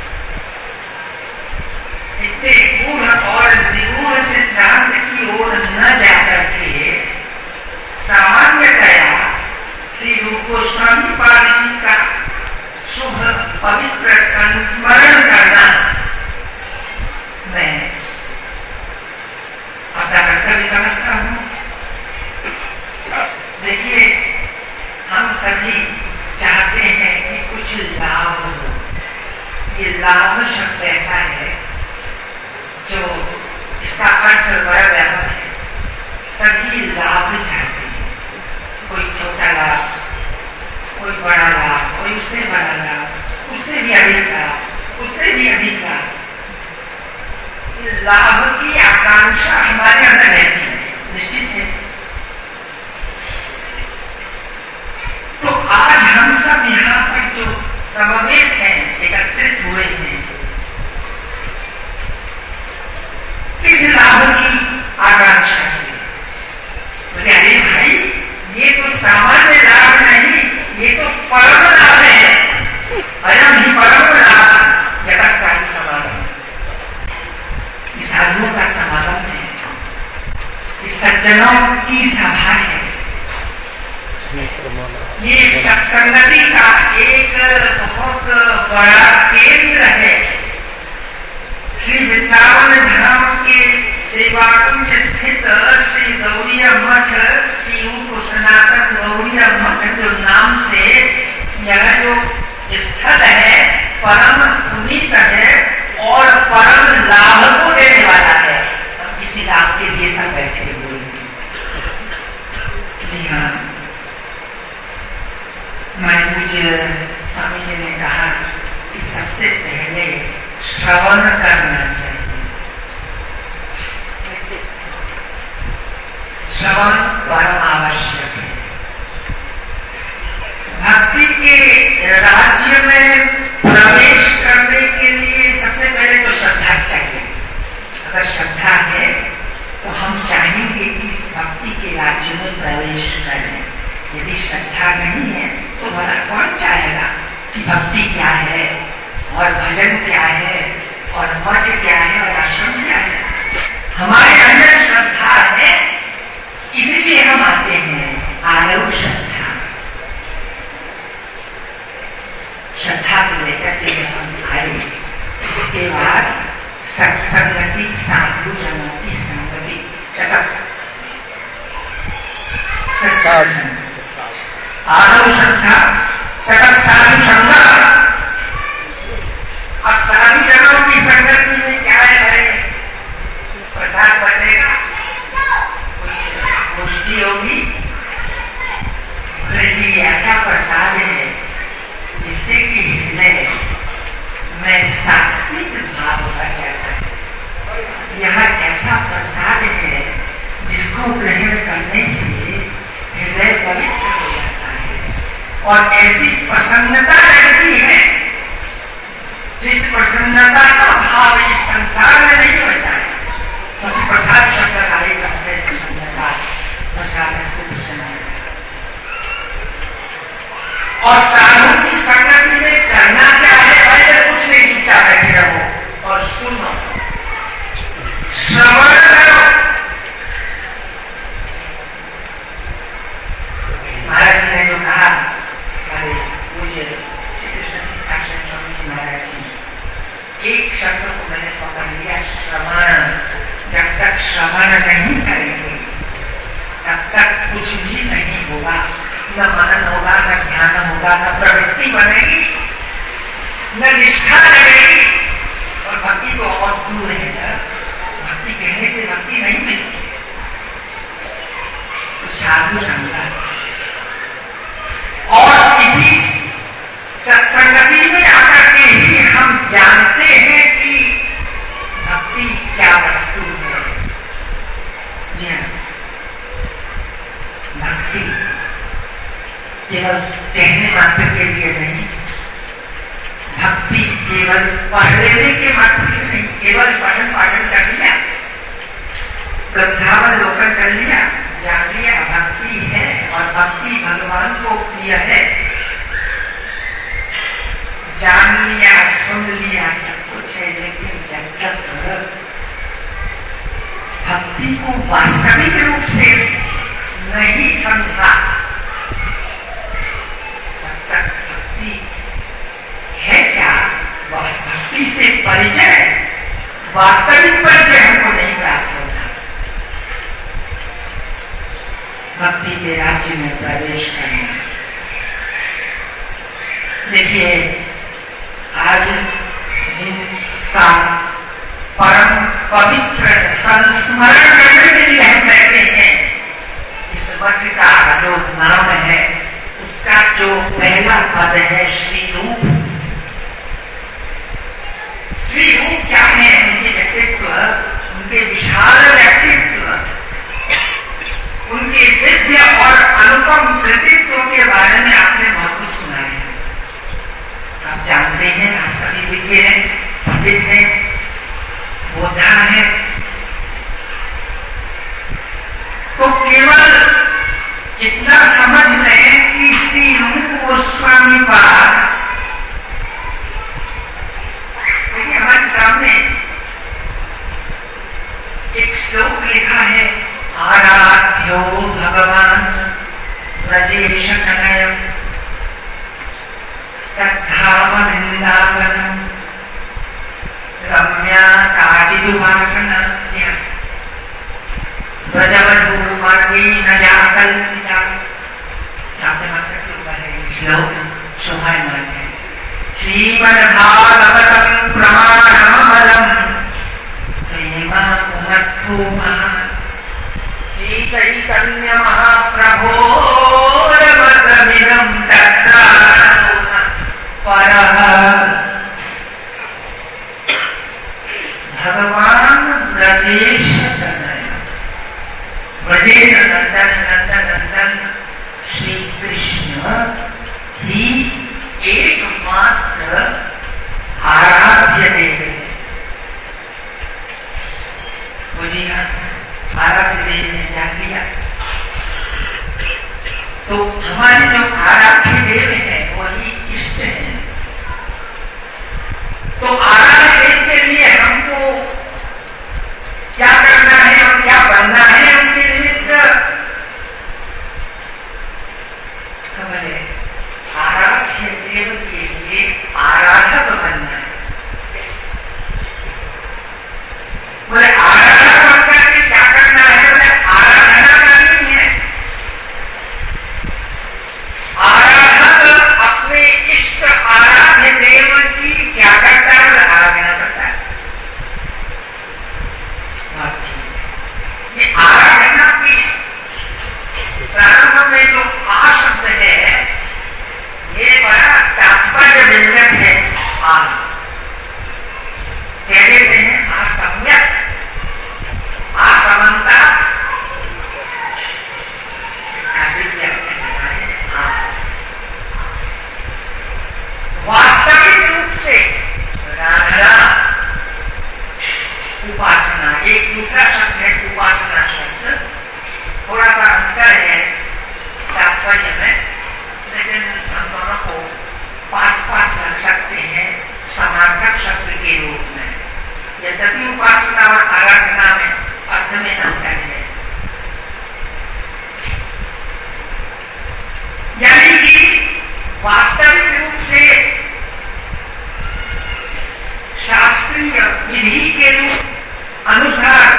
इतने गूढ़ और निगूढ़ सिद्धांत की ओर न जाकर के सामान्यतया श्री रूप गोस्वामी पाद जी का शुभ पवित्र संस्मरण करना मैं अपना कर्तव्य समझता हूं। देखिए, हम सभी चाहते हैं कि कुछ लाभ हो। ये लाभ शब्द ऐसा है जो इसका अर्थ बड़ा व्यापक है। सभी लाभ चाहते हैं, कोई छोटा लाभ, कोई बड़ा लाभ, कोई उससे बड़ा लाभ, उससे भी अधिक लाभ, उससे भी अधिक लाभ। लाभ की आकांक्षा हमारे अंदर रहती है, निश्चित है। तो आज हम सब यहां पर जो समवेत हैं, एकत्रित हुए हैं, किस लाभ की आकांक्षा से? बोले अरे भाई, ये तो सामान्य लाभ नहीं, ये तो परम लाभ है। अयम ही परम लाभ यथास्थानी समागम, साधुओं का समागम है, इस सज्जनों की सभा है। ये सत्संगति का एक बहुत बड़ा केंद्र है। श्री वृंदावन धाम के सेवाकुंज स्थित श्री गौड़ीय मठ, श्री रूप सनातन गौड़ीय मठ जो नाम से यह जो स्थल है परम पुनीत है और परम लाभ को देने वाला है। हम किसी लाभ के लिए सब बैठे हुए हैं। जी हाँ, मैं पूज्य स्वामी जी ने कहा कि सबसे पहले श्रवण करना चाहिए। श्रवण परम आवश्यक है। भक्ति के राज्य में प्रवेश करने के लिए सबसे पहले तो श्रद्धा चाहिए। अगर श्रद्धा है तो हम चाहेंगे कि इस भक्ति के राज्य में प्रवेश करें। यदि श्रद्धा नहीं है तो भला कौन चाहेगा कि भक्ति क्या है और भजन क्या है और मठ क्या है और आश्रम क्या है। हमारे अंदर श्रद्धा है, इसलिए हम आते हैं। आरव श्रद्धा, श्रद्धा को लेकर के जब हम आए, इसके बाद सत्संगति साधु जनों की संगति चटक आरव श्रद्धा तटक साधु संग। अब साधु जनों की संगति में क्या है भाई? प्रसाद बटेगा, कुछ गोष्ठी होगी। जी ऐसा प्रसाद है जिससे कि हृदय में सात्विक भाव भर जाता है। यह ऐसा प्रसाद है जिसको ग्रहण करने से हृदय पवित्र हो जाता है और ऐसी प्रसन्नता रहती है जिस प्रसन्नता का भाव इस संसार में नहीं होता है। क्योंकि प्रसाद शब्द कार्य करते हैं, प्रसन्नता, प्रसाद से प्रसन्न। और साधु की संगति में करना क्या है? पहले कुछ नहीं, चुपचाप बैठे रहो और सुनो, श्रवण करो। महाराज जी ने जो कहा, अरे मुझे श्री कृष्ण काशीनाथ स्वामी जी महाराज जी, एक शब्द को मैंने पकड़ लिया, श्रवण। जब तक श्रवण नहीं करेंगे तब तक कुछ भी नहीं होगा। न मनन होगा, न ध्यान होगा, न प्रवृत्ति बनेगी, न निष्ठा रहेगी। और भक्ति तो और दूर है ना। भक्ति कहने से भक्ति नहीं मिलती। तो साधु संग और इसी सत्संगति में आकर के ही हम जानते हैं कि भक्ति क्या वस्तु है। जी हाँ, भक्ति केवल कहने मात्र के लिए नहीं, भक्ति केवल पढ़ लेने के मात्र के नहीं। केवल पठन पाठन कर लिया, ग्रंथावलोकन कर लिया, जान लिया भक्ति है और भक्ति भगवान को प्रिय है, जान लिया, सुन लिया, सब कुछ है, लेकिन जब तक भक्ति को वास्तविक रूप से नहीं समझा, तब तक भक्ति है क्या, भक्ति से परिचय, वास्तविक परिचय हमको नहीं प्राप्त होता। भक्ति के राज्य में प्रवेश करना। देखिए, आज जिनका परम पवित्र संस्मरण करने के लिए हम कहते हैं, इस मठ का जो नाम है उसका जो पहला पद है श्री रूप। श्री रूप क्या है? उनके व्यक्तित्व, उनके विशाल व्यक्तित्व, उनके दिव्य और अनुपम कृतित्व के बारे में आपने बहुत कुछ सुना है। आप जानते हैं, आप सभी विज्ञ हैं, पंडित हैं, बोधा है, तो केवल इतना समझ लें कि श्री रूप गोस्वामी पाद, देखिए हमारे सामने एक श्लोक लिखा है, आराध्यो भगवान ब्रजेश कनय श्रद्धावनिंदावनम रम्या काजिदुभाषण ब्रजवधू मार्गे न जाकल्पिता। आपके मास्टर के ऊपर है श्लोक, शोभायमान है। श्रीमद्भागवतम प्रमाणमलम प्रेमा उमत्थुमा श्री चैतन्य महाप्रभो रमतमिदं तत्रानुना परः। भगवान ब्रजेश ब्रजेश नंदन नंदन नंदन श्री कृष्ण ही एकमात्र आराध्य देव है। मुझे आराध्य देव ने जान लिया, तो हमारे जो आराध्य देव है वही इष्ट है। तो आराध्य देव के लिए हमको क्या करना है और क्या बनना है उनके निमित्त? आराध्य देव के लिए आराधक बनना है। बोले आराधक बनकर के क्या करना है? बोले आराधना करनी है। आराधक अपने इष्ट आराध्य देव की क्या करता है? आराधना करता है। ये आराधना की प्रारंभ में जो आ शब्द है ये बड़ा तात्पर्य व्यंजक है। कह देते हैं असम्यक, असमानता, इसका वास्तविक रूप से राधा उपासना, एक दूसरा शब्द है उपासना शब्द, थोड़ा सा अंतर है तात्पर्य में, लेकिन हम दोनों को पास पास रख सकते हैं समार्थक शब्द के रूप में। यद्यपि उपासना और आराधना में अर्थ में अंतर है। यानी कि वास्तविक रूप से शास्त्रीय विधि के रूप अनुसार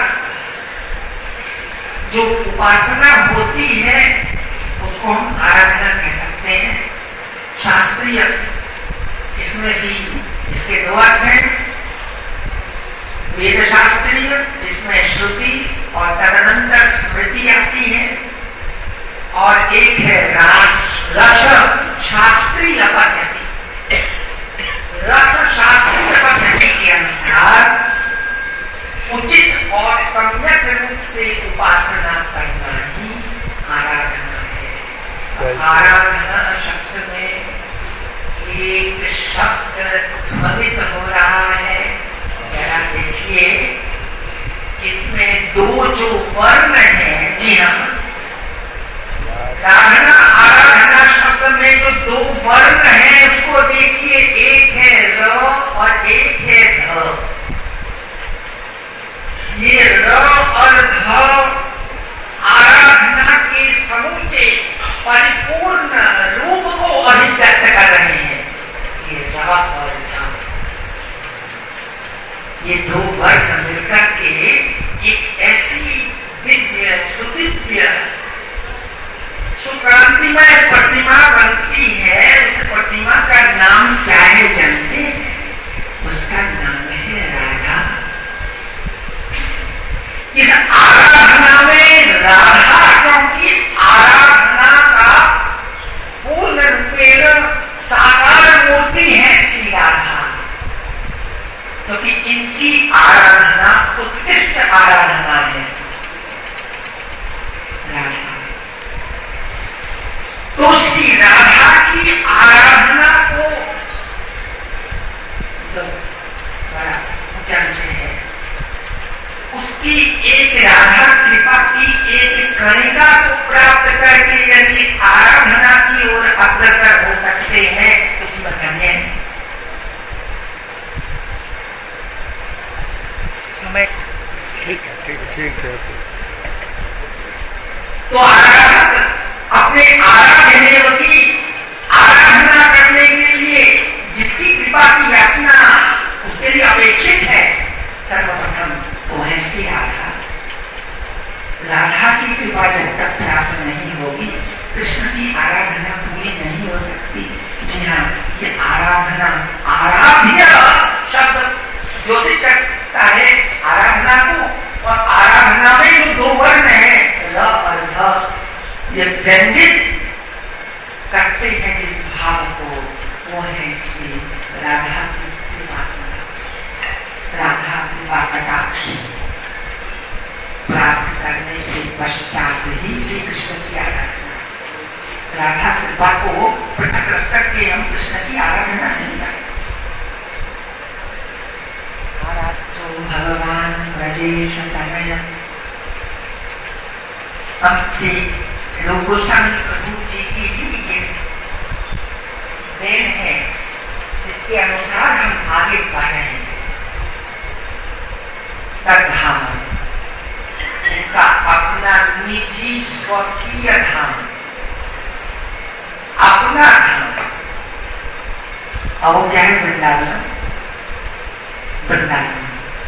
जो उपासना होती है उसको हम आराधना कह सकते हैं। शास्त्रीय, इसमें भी इसके दो अर्थ हैं। वेद शास्त्रीय जिसमें श्रुति और तदनंतर स्मृति आती है, और एक है रस शास्त्रीय पद्धति। रस शास्त्रीय पद्धति के अनुसार उचित और सम्यक रूप से उपासना करना ही आराधना है। आराधना शब्द में एक शब्द ध्वनित हो रहा है, जरा देखिए इसमें दो जो वर्ण है, जी हाँ, आराधना शब्द में जो दो वर्ण है, उसको देखिए, एक है र और एक है ध। प्रतिमा बनती है, उस प्रतिमा का नाम क्या है जानते हैं? उसका नाम है राधा। इस आराधना में राधा, क्योंकि आराधना का पूर्ण रूपेण साकार मूर्ति है श्री राधा, क्योंकि इनकी आराधना उत्कृष्ट आराधना है राधा। तो श्री राधा की आराधना को तो बड़ा ऊंचा विषय है। उसकी एक राधा कृपा की एक कणिका को प्राप्त करके यदि आराधना की ओर अग्रसर हो सकते हैं तो जीवन धन्य है। समय ठीक है। तो आराधक अपने आराधना की आराधना करने के लिए जिसकी कृपा की याचना उसके लिए अपेक्षित है, सर्वप्रथम वो है श्री राधा। राधा की कृपा जब तक प्राप्त नहीं होगी कृष्ण की आराधना पूरी नहीं हो सकती। जी हाँ, ये आराधना, आराध्य शब्द ज्योतिष करता है आराधना को, और आराधना में जो दो वर्ण है र और ध, ये व्यंजित करते हैं जिस भाव को, वो है श्री राधा की कृपा। राधा कृपा कटाक्ष प्राप्त करने के पश्चात ही श्री कृष्ण की आराधना। राधा कृपा को पृथक रख करके हम कृष्ण की आराधना नहीं करते। आराधो भगवान ब्रजेश तनय, अब से लोग गोस्वामी प्रभु जी की ही ये देन है जिसके अनुसार हम आगे बढ़ रहे हैं। तद्धाम उनका अपना निजी स्वकीय धाम, अपना धाम। और वो क्या है? वृंदावन। वृंदावन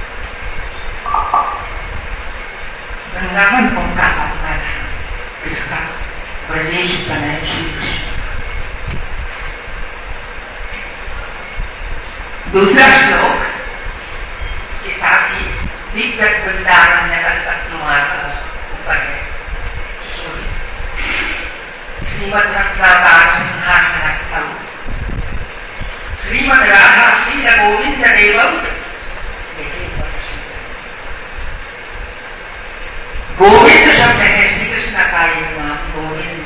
वृंदावन उनका अपना धाम। किसका? ब्रजेश तनय श्री कृष्ण। दूसरा श्लोक के साथ ही दिव्य वृंदावन नगर ऊपर है। श्रीमद रत्नाकर सिंहासन स्थल श्रीमद राधा श्री गोविंद देव। गोविंद शब्द है श्री कृष्ण का एक नाम, गोविंद।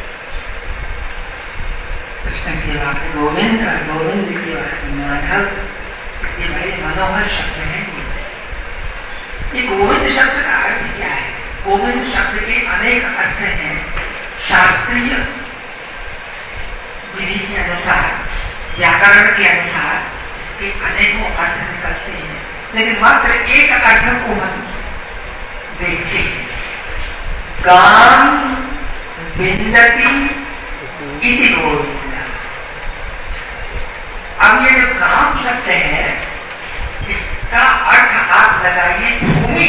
कृष्ण के वाक्य गोविंद और गोविंद के वाक्य माधव, ये बड़े मनोहर शब्द हैं। ये गोविंद शब्द का अर्थ क्या है? गोविंद शब्द के अनेक अर्थ हैं। शास्त्रीय विधि के अनुसार, व्याकरण के अनुसार इसके अनेकों अर्थ निकलते हैं, लेकिन मात्र एक अर्थ को हम देखते। गाम विंदती इति गोविंद। अब ये जो गाम शब्द है इसका अर्थ आप लगाइए भूमि,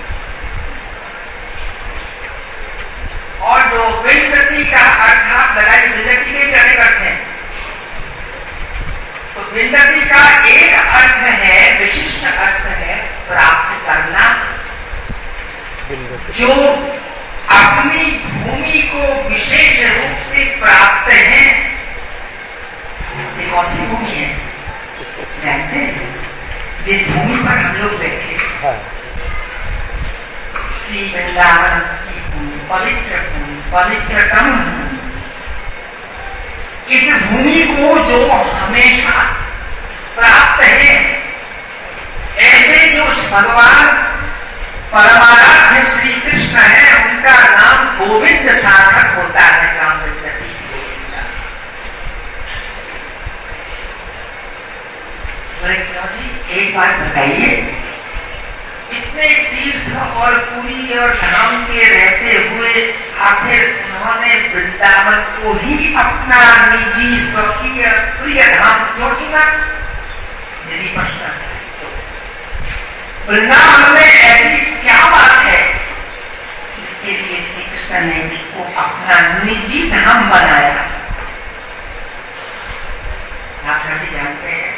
और जो विंदती का अर्थ आप लगाइए, विंदती के क्या अर्थ है? तो विंदती का एक अर्थ है, विशिष्ट अर्थ है प्राप्त करना। जो अपनी भूमि को विशेष रूप से प्राप्त है, ये कौन सी भूमि है जानते हैं? जिस भूमि पर हम लोग बैठे, श्री वृंदावन की भूमि, पवित्र भूमि, पवित्रतम भूमि। इस भूमि को जो हमेशा प्राप्त है, ऐसे जो भगवान परमाराध्य श्री कृष्ण है, उनका नाम गोविंद सार्थक होता है। काम विंदती गोविंद। क्यों जी? एक बात बताइए, इतने तीर्थ और पुरी और धाम के रहते हुए आखिर उन्होंने वृंदावन को ही अपना निजी स्वकीय प्रिय धाम क्यों चुना? यदि प्रश्न है वृंदावन में ऐसी क्या बात है जिसके लिए श्री कृष्ण ने इसको अपना निजी धाम बनाया? आप सभी जानते हैं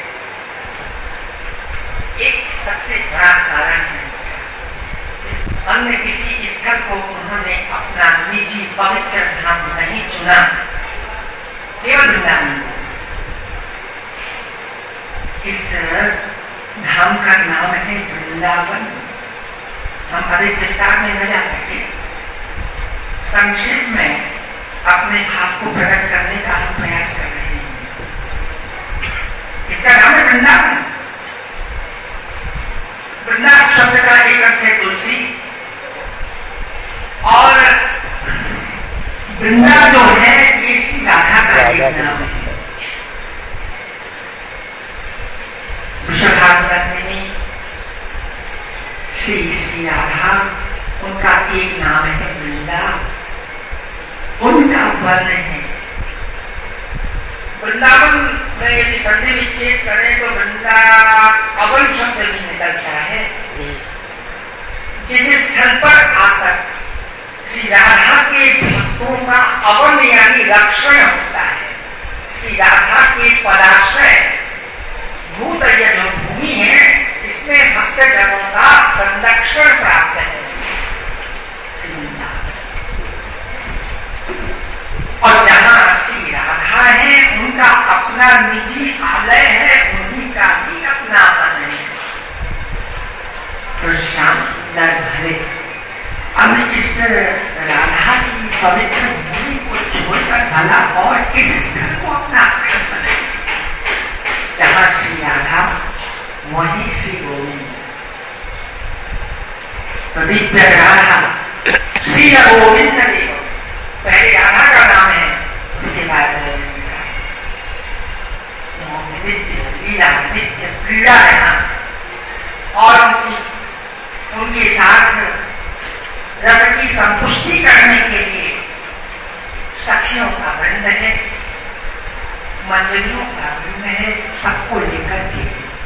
एक सबसे बड़ा कारण है इसका। अन्य किसी स्थल को उन्होंने अपना निजी पवित्र धाम नहीं चुना, केवल वृंदावन। इस धाम का नाम है वृंदावन। हम अधिक विस्तार में न जा सके, संक्षेप में अपने भाव को प्रकट करने का हम प्रयास कर रहे हैं। इसका नाम है वृंदावन। वृंदावन शब्द का एक अर्थ है तुलसी, और वृंदा जो है ये श्री राधा का एक नाम है। विश्वभारती श्री राधा, उनका एक नाम है वृंदा, उनका वर्ण है। वृंदावन में यदि संधि विच्छेद करें तो वृंदावन शब्द भी निकलता है। जिस स्थल पर आकर श्री राधा के भक्तों का अवन यानी रक्षण होता है, श्री राधा के पदाश्रय भूत यह जो भूमि है इसमें भक्तजनों का संरक्षण प्राप्त है। और जहां श्री राधा है उनका अपना निजी आलय है, उन्हीं का ही अपना मन है। तो श्याम सुंदर भरे अब इस राधा की पवित्र भूमि को छोड़कर भला और किस स्थल को अपना आश्रम बनाए जहां श्री राधा वहीं श्री गोविंद। तो दिव्य राधा श्री गोविंद देव, पहले राधा का नाम है, उसके बाद नित्य लीला नित्य क्रीड़ा है, और उनके साथ रस की संतुष्टि करने के लिए सखियों का वृंद है, मंडलियों का वृंद है, सबको लेकर के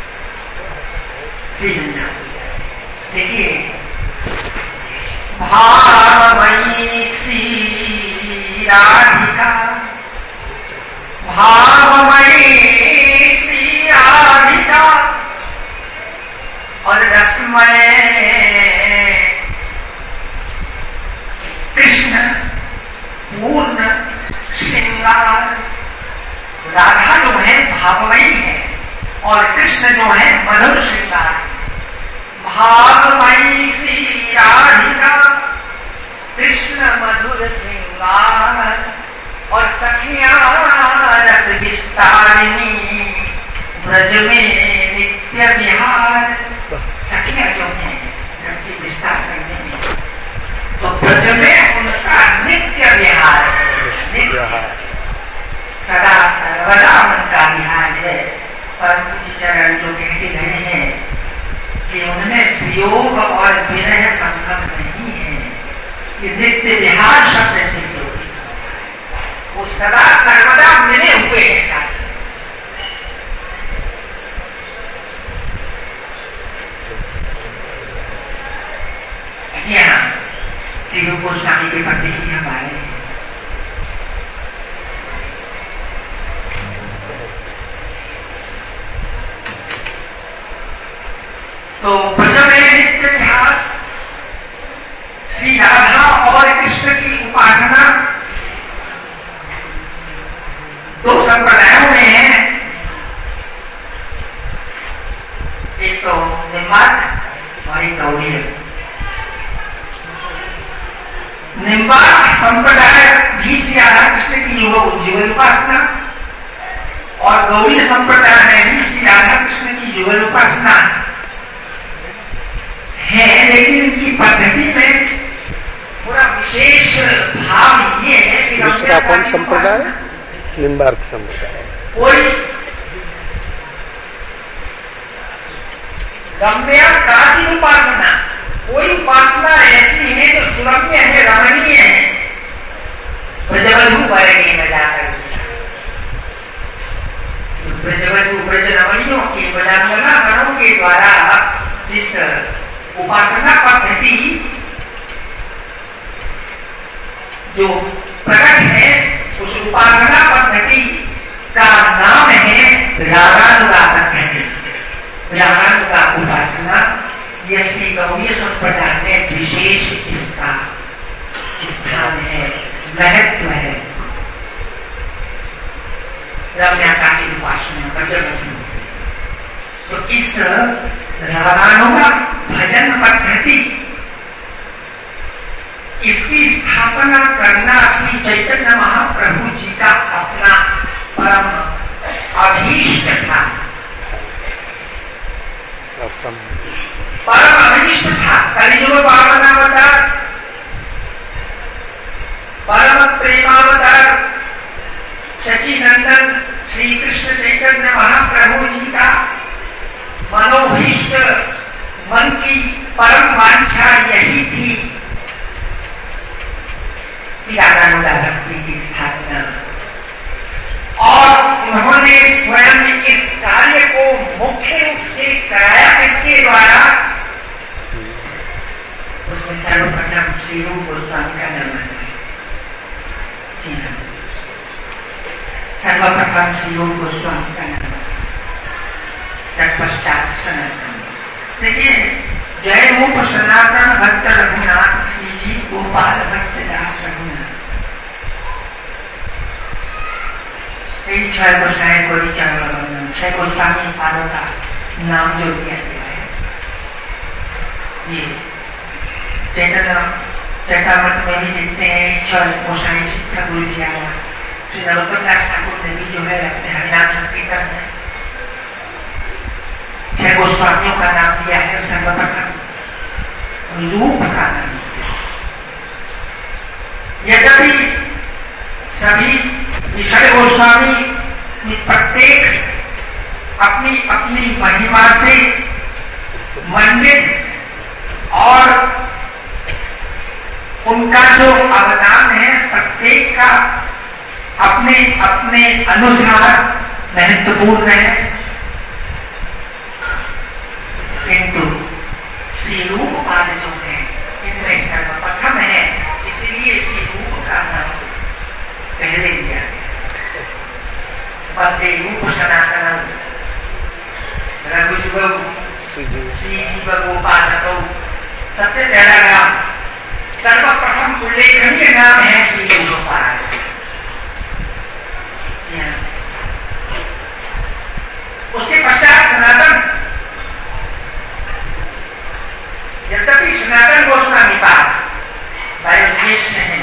श्री वृंदावन। देखिए, भावमयी श्री राधिका, भावमयी श्री राधिका, और रसमय कृष्ण पूर्ण श्रृंगार। राधा जो है भावमयी है और कृष्ण जो है मधुर श्रृंगार। भावमयी श्री राधिका, कृष्ण मधुर श्रृंगार, और सखियां रस विस्तारिणी, ब्रज में नित्य विहार। सखियां जो है रस की विस्तार करने में, तो ब्रज में उनका नित्य विहार है, सदा सर्वदा उनका विहार है। परम चरण जो कहते रहे हैं कि उनमें वियोग और विरह संभव नहीं है, कि नित्य विहार शब्द से वो सदा सर्वदा मिले हुए हैं साथ। जी हाँ, श्री रूप गोस्वामी के पति ही हमारे हैं। तो ब्रज में नित्य विहार, श्री राधा और कृष्ण की उपासना दो संप्रदायों में है। एक तो निम्बार्क और एक गौड़ीय। निम्बार्क संप्रदाय भी श्री राधा कृष्ण की युगल उपासना, और गौड़ीय संप्रदाय में भी श्री राधा कृष्ण की युगल उपासना है, लेकिन इनकी पद्धति में पूरा विशेष भाव ये है कि दूसरा कौन संप्रदाय? निम्बार्क संप्रदाय। कोई रम्य प्राचीन उपासना, कोई उपासना ऐसी है जो सुरम्य है, रमणीय है, ब्रजवधू वर्गे में जाकर ब्रजवधू ब्रज रमणियों के ब्रजांगना गणों के द्वारा जिस उपासना पद्धति जो प्रकट है, उस उपासना पद्धति का नाम है रागानुगा कहते हैं। रागानुगा उपासना यह श्री गौड़ीय संप्रदाय में विशेष इसका स्थान है, महत्व है। रम्याकाशी उपासना गजब। तो इस रागानुगा भजन पद्धति इसकी स्थापना करना श्री चैतन्य महाप्रभु जी का अपना परम अभीष्ट था, परम अभीष्ट था। कलियुग पावनावतार, परम प्रेमावतार सच्चिदानंद श्री कृष्ण चैतन्य महाप्रभु जी का मनोभीष्ट, मन की परम वांछा यही थी कि रागानुगा भक्ति की स्थापना, और उन्होंने स्वयं इस कार्य को मुख्य रूप से कराया। किसके द्वारा? उसमें सर्वप्रथम श्री रूप गोस्वामी का नाम है। जी हाँ, सर्वप्रथम श्री रूप गोस्वामी का नाम, तत्पश्चात सनातन। देखिए, जय रूप सनातन भक्त रघुनाथ श्री जी गोपाल भक्त दास रघुनाथ, इन छह गोसाई को छह गोस्वामी पादों का नाम जो दिया गया है। ये चैतामृत में भी देखते हैं, छह गोसाई शिक्षा गुरु जी आया। श्री नरोत्तम दास ठाकुर ने भी जो है अपने हरिनाम संकीर्तन में छह गोस्वामियों का नाम दिया है। सर्वप्रथम रूप का नाम, यद्यपि सभी छह गोस्वामी प्रत्येक अपनी अपनी महिमा से मंडित और उनका जो अवदान है प्रत्येक का अपने अपने अनुसार महत्वपूर्ण है, किंतु श्री रूप पाद जो है इनमें सर्वप्रथम है, इसलिए श्री रूप का नाम पहले दिया गया। पद्य रूप सनातन रघुजुगौ श्री जीव गोपाल, सबसे पहला नाम सर्वप्रथम उल्लेखनीय नाम है श्री गोपाल। उसके पश्चात सनातन, यद्यपि सनातन गोस्वामी पाद वयोज्येष्ठ है,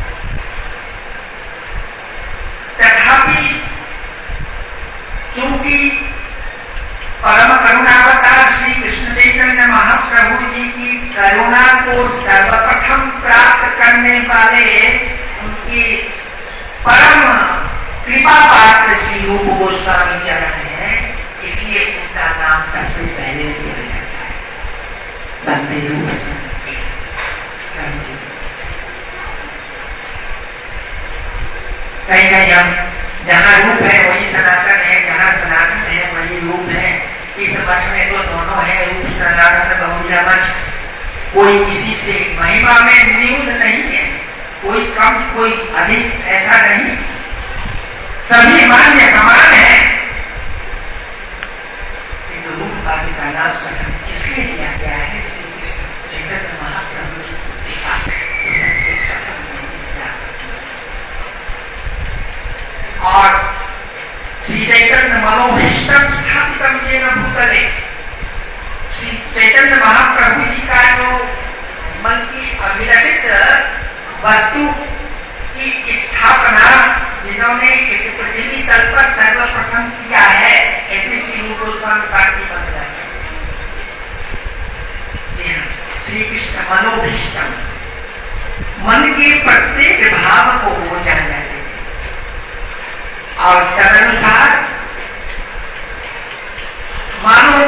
तथापि चूंकि परम करुणावतार श्री कृष्ण चैतन्य महाप्रभु जी की करुणा को सर्वप्रथम प्राप्त करने वाले उनकी परम कृपा पात्र श्री रूप गोस्वामी चरण है, इसलिए उनका नाम सबसे पहले दिया जाता है। बंदे रूप कहीं कहीं हम जहां रूप है वही सनातन है, जहां सनातन है वही रूप है। इस मठ में तो दोनों है, रूप सनातन बहुला मठ। कोई किसी से महिमा में न्यून नहीं है, कोई कम कोई अधिक, ऐसा नहीं, सभी मान्य समान है। किंतु रूप आदि का नाम प्रथम इसलिए दिया गया है श्री कृष्ण चैतन्य महाप्रभु जी सबसे प्रथम दिया। और श्री चैतन्य मनोभीष्टम स्थापितम येन भूतले, श्री चैतन्य महाप्रभु जी का जो मन की अभिलषित वस्तु की स्थापना जिन्होंने इस पृथ्वी तल पर सर्वप्रथम किया है, ऐसे श्री रूप गोस्वामी पाद की बंधन है। जी हाँ, श्री कृष्ण मनोभीष्टम, मन के प्रत्येक भाव को वो जान जाते और तदनुसार मानो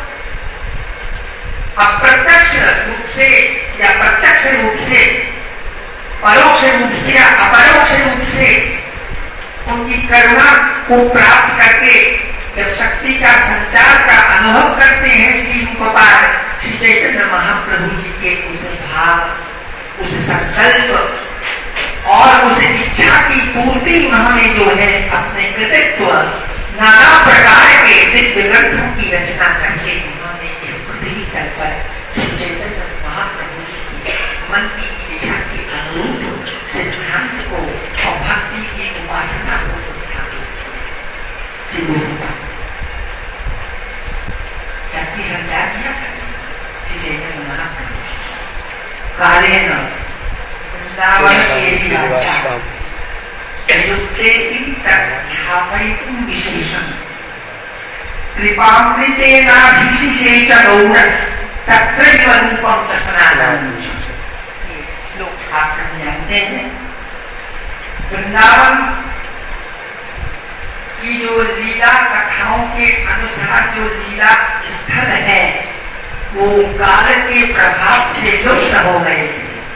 अप्रत्यक्ष रूप से या प्रत्यक्ष रूप से, परोक्ष रूप से या अपरोक्ष रूप से उनकी करुणा को प्राप्त करके जब शक्ति का संचार का अनुभव करते हैं श्री रूपपाद श्री चैतन्य महाप्रभु जी के उस भाव, उस संकल्प और उस इच्छा की पूर्ति उन्होंने जो है अपने कृतित्व नाना प्रकार ग्रंथों की रचना करके उन्होंने इस पृथ्वी तल पर श्री चैतन्य महाप्रभु जी की मन की इच्छा के अनुरूप सिद्धांत को और भक्ति की उपासना को स्थापित किया। शक्ति संचार किया श्री चैतन्य महाप्रभु काले न वृंदावन के विशेषण कृपामृतेनाभिषिषे च गौरस तत्रैव रूपम च सनातनम्। ये श्लोक आप सब जानते हैं। वृंदावन की जो लीला कथाओं के अनुसार जो लीला स्थल है वो काल के प्रभाव से लुप्त हो गए।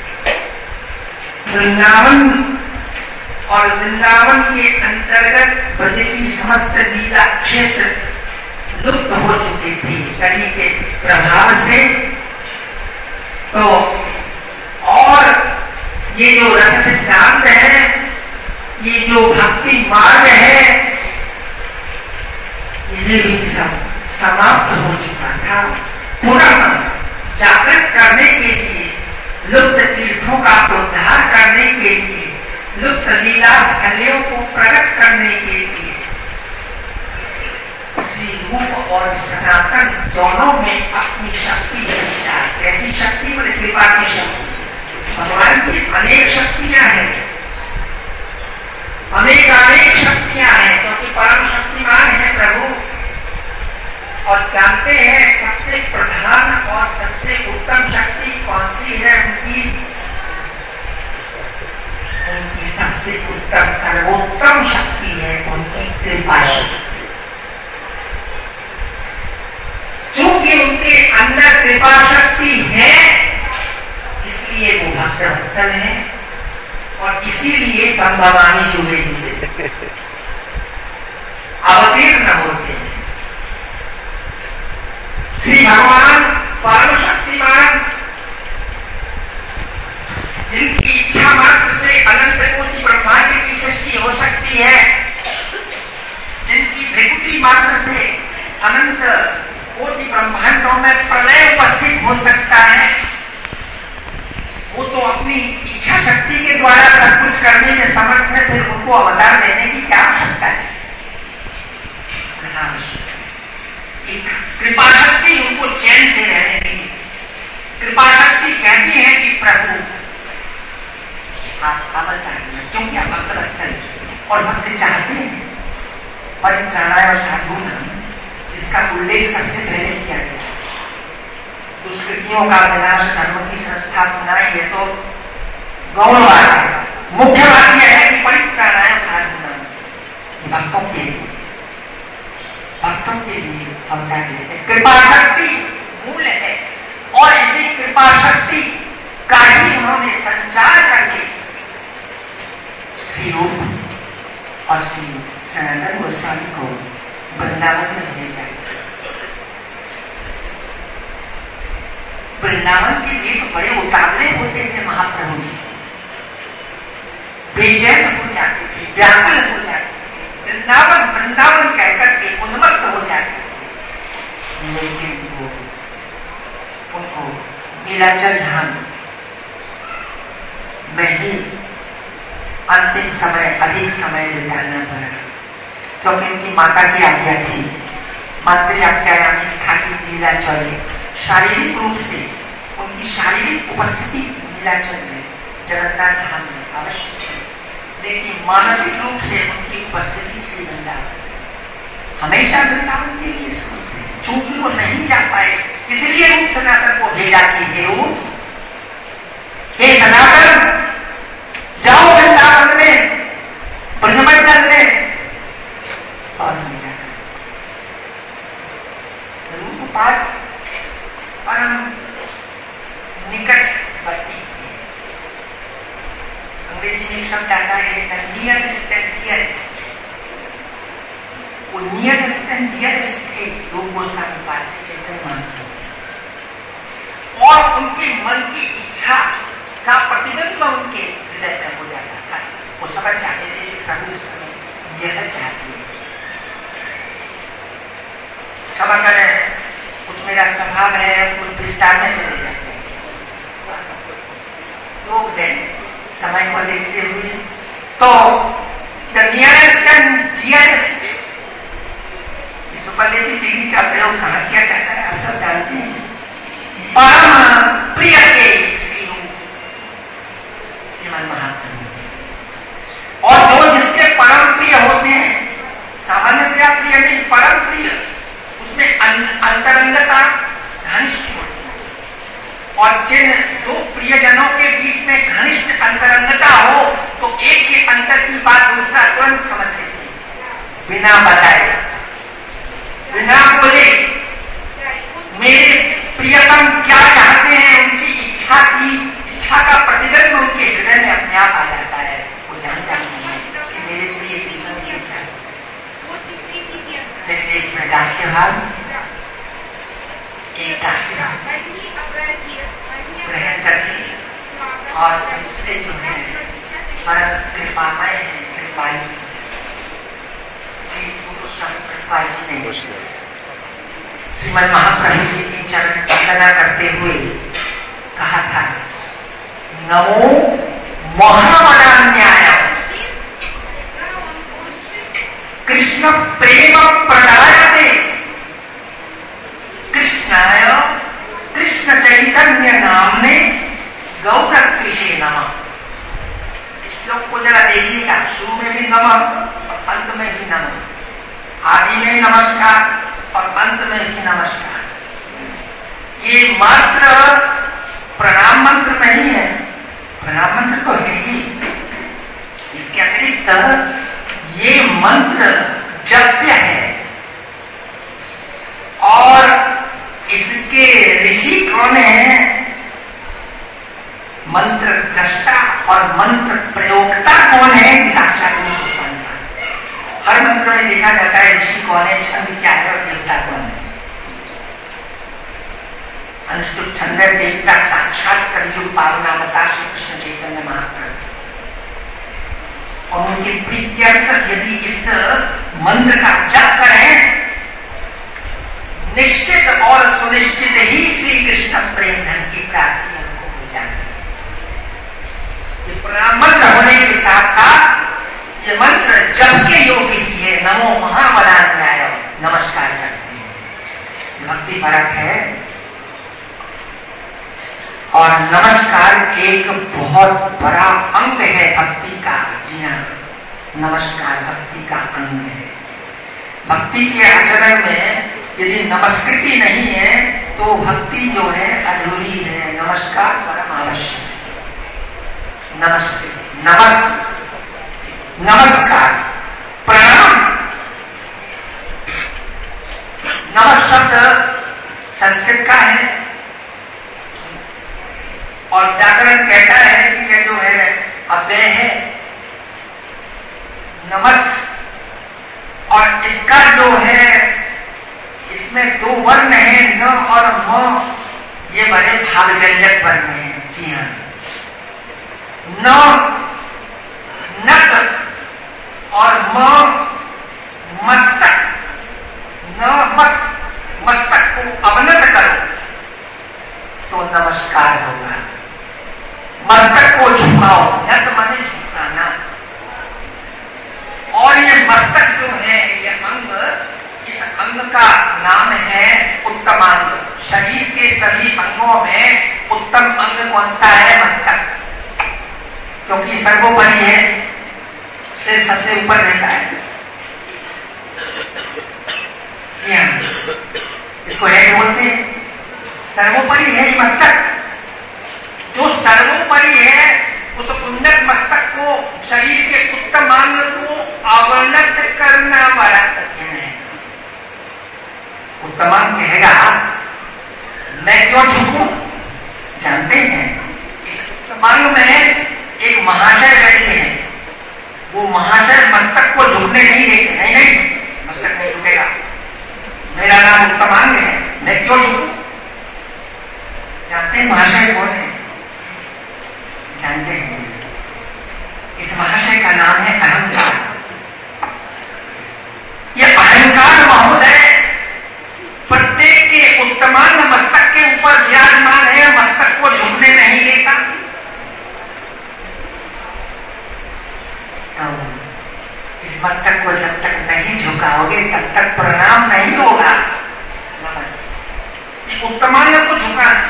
वृंदावन और वृंदावन के अंतर्गत ब्रज की समस्त लीला क्षेत्र लुप्त हो चुकी थी कली के प्रभाव से। तो और ये जो रस सिद्धांत है, ये जो भक्ति मार्ग है, ये भी सब समाप्त हो चुका था। पुनः जागृत करने के लिए, लुप्त तीर्थों का उद्धार करने के लिए, लुप्त लीला स्थलियों को प्रकट करने के लिए श्री रूप और सनातन दोनों में अपनी शक्ति संचार। कैसी शक्ति? बोले कृपा की शक्ति। भगवान की अनेक शक्तियां हैं, अनेक शक्तियां हैं, क्योंकि परम शक्तिमान है प्रभु। और जानते हैं सबसे प्रधान और सबसे उत्तम शक्ति कौन सी है उनकी? उनकी सबसे उत्तम सर्वोत्तम शक्ति है उनकी कृपा शक्ति। चूंकि उनके अंदर कृपा शक्ति है इसलिए वो भक्त वत्सल है और इसीलिए संभवामी जुड़े जुड़े अवतीर्ण होते हैं। श्री भगवान परम शक्तिमान, जिनकी इच्छा मात्र से अनंत कोटि ब्रह्मांड की सृष्टि हो सकती है, जिनकी प्रकृति मात्र से अनंत कोटि ब्रह्मांडों में प्रलय उपस्थित हो सकता है, वो तो अपनी इच्छा शक्ति के द्वारा सब कुछ करने में समर्थ है, फिर उनको अवतार देने की क्या आवश्यकता है? कृपा शक्ति उनको चैन से रहने देगी। कृपा शक्ति कहती है कि प्रभु आप अवतार दें, क्योंकि आप भक्त वत्सल और भक्त चाहते हैं। परित्राणाय और साधूनां, इसका उल्लेख सबसे पहले किया गया। दुष्कृतियों का विनाश, धर्म की संस्थापना, ये तो गौण बात है। मुख्य बात यह है कि परित्राणाय और साधूनां, भक्तों के लिए अवतार लेते। कृपा शक्ति मूल है और इसी कृपा शक्ति का ही उन्होंने संचार करके श्री रूप और श्री सनातन गोस्वामी को वृंदावन में भेजा। वृंदावन के लिए तो बड़े उतावले होते थे महाप्रभु जी, बेचैन हो जाते थे, व्याकुल हो जाते थे, वृंदावन कहकर के उन्मत्त हो जाते थे। लेकिन वो उनको नीलाचल धाम में ही अंतिम समय, अधिक समय बिताना पड़ा, क्योंकि उनकी माता की आज्ञा थी। मातृ आज्ञायामी स्थापित नीलाचल, शारीरिक रूप से उनकी शारीरिक उपस्थिति नीलाचल में, जगन्नाथ धाम में आवश्यक है, लेकिन मानसिक रूप से उनकी उपस्थिति श्री वृंदावन, हमेशा वृंदावन के लिए सोचते हैं। चूंकि वो नहीं जा पाए, इसलिए रूप सनातन को भेजा कि हे सनातन, जाओ वृंदावन में, ब्रजमंडल में और मेरा रूप पाठ परम निकटवर्ती। अंग्रेजी में एक शब्द आता है नियरेस्ट एंड डियरेस्ट। वो नियरेस्ट एंड डियरेस्ट थे रूप गोस्वामी पाद श्री चैतन्य महाप्रभु, और उनके मन की इच्छा का प्रतिबिंब उनके हृदय में हो जाता था। वो समझ चाहते थे कि प्रभु इस समय यह चाहते हैं। क्षमा करें, कुछ मेरा स्वभाव है, कुछ विस्तार में चले जाते हैं। तो समय को देखते हुए तो the nearest and dearest superlative degree का प्रयोग कहां किया जाता है, आप सब जानते हैं। परम प्रिय के श्रीमन महाप्रभु, और जो जिसके परम प्रिय होते हैं, सामान्यतया प्रिय नहीं, परम प्रिय, उसमें अंतरंगता घनिष्ठ होती है। और जिन दो प्रियजनों के बीच में घनिष्ठ अंतरंगता हो तो एक के अंतर की बात दूसरा तुरंत समझ लेते हैं, बिना बताए, बिना बोले। मेरे प्रियतम क्या चाहते हैं, उनकी इच्छा का प्रतिबिंब उनके हृदय में अपने आप आ जाता है। वो जान जाते हैं कि मेरे प्रिय किसने क्या चाहते हैं। एक दास्यभाव, एक दास्यभाव ग्रहण करके, और दूसरे जो है परम कृपामय है, कृपालु श्री पुरुषोत्तम कृपा जी ने श्रीमद महाप्रभु जी की चरण वंदना करते हुए कहा था, नमो महाबलान्याय कृष्ण प्रेम प्रदायते कृष्णाय कृष्ण चैतन्य नामने गौरकृषे नमः। इस श्लोक को जरा देखिएगा, शुरू में भी नमः और अंत में भी नमः, आदि में नमस्कार और अंत में भी नमस्कार। ये मात्र प्रणाम मंत्र नहीं है, प्रणाम मंत्र तो है ही, इसके अतिरिक्त ये मंत्र जप्य है। और इसके ऋषि कौन है? मंत्र दृष्टा और मंत्र प्रयोक्ता कौन है? साक्षात गोस्वामी। हर मंत्र में देखा जाता है ऋषि कौन है, छंद क्या है और देवता कौन है। अनुष्टुप छंद देवता साक्षात कलियुग पावनावतार श्री कृष्ण चैतन्य महाप्रभु। और उनके प्रीत्यर्थ यदि इस मंत्र का जप करें, निश्चित और सुनिश्चित ही श्री कृष्ण प्रेम धन की प्राप्ति हमको हो जाती है। ये प्रणाम मंत्र होने के साथ साथ ये मंत्र जप के योग्य भी है। नमो महाबलान्याय, नमस्कार करते हैं, भक्ति परक है। और नमस्कार एक बहुत बड़ा अंग है भक्ति का। जी हाँ, नमस्कार भक्ति का अंग है। भक्ति के आचरण में यदि नमस्कृति नहीं है तो भक्ति जो है अधूरी है। नमस्कार परम आवश्यक है। नमस्ते, नमस्कार, प्रणाम। नमः शब्द संस्कृत का है और व्याकरण कहता है कि यह जो है अव्यय है। नमस्, और इसका जो है इसमें दो वर्ण है, न और म, ये बड़े भाव व्यंजक वर्ण हैं। जी हाँ, न नक और म मस्तक। न मस्तक को अवनत करो तो नमस्कार होगा। मस्तक को झुकाओ, नत माने झुकाना। और ये मस्तक जो है ये अंग, इस अंग का नाम है उत्तमांग। शरीर के सभी अंगों में उत्तम अंग कौन सा है? मस्तक, क्योंकि सर्वोपरि है, सिर सबसे ऊपर रहता है। जी हाँ, इसको हेड बोलते हैं। सर्वोपरि है मस्तक। जो सर्वोपरि है उस उन्नत मस्तक को, शरीर के उत्तम अंग को अवनत करना बड़ा कठिन है। उत्तमांग कहेगा मैं क्यों झुकूं? जानते हैं इस उत्तमांग में एक महाशय बैठे हैं। वो महाशय मस्तक को झुकने नहीं देते। नहीं, मस्तक नहीं झुकेगा, मेरा नाम उत्तमांग है, मैं क्यों झुकूं? जानते हैं महाशय कौन है? जानते हैं, इस महाशय का नाम है अहंकार। यह अहंकार महोदय इस मस्तक को जब तक नहीं झुकाओगे तब तक प्रणाम नहीं होगा। उत्तमांग को झुकाना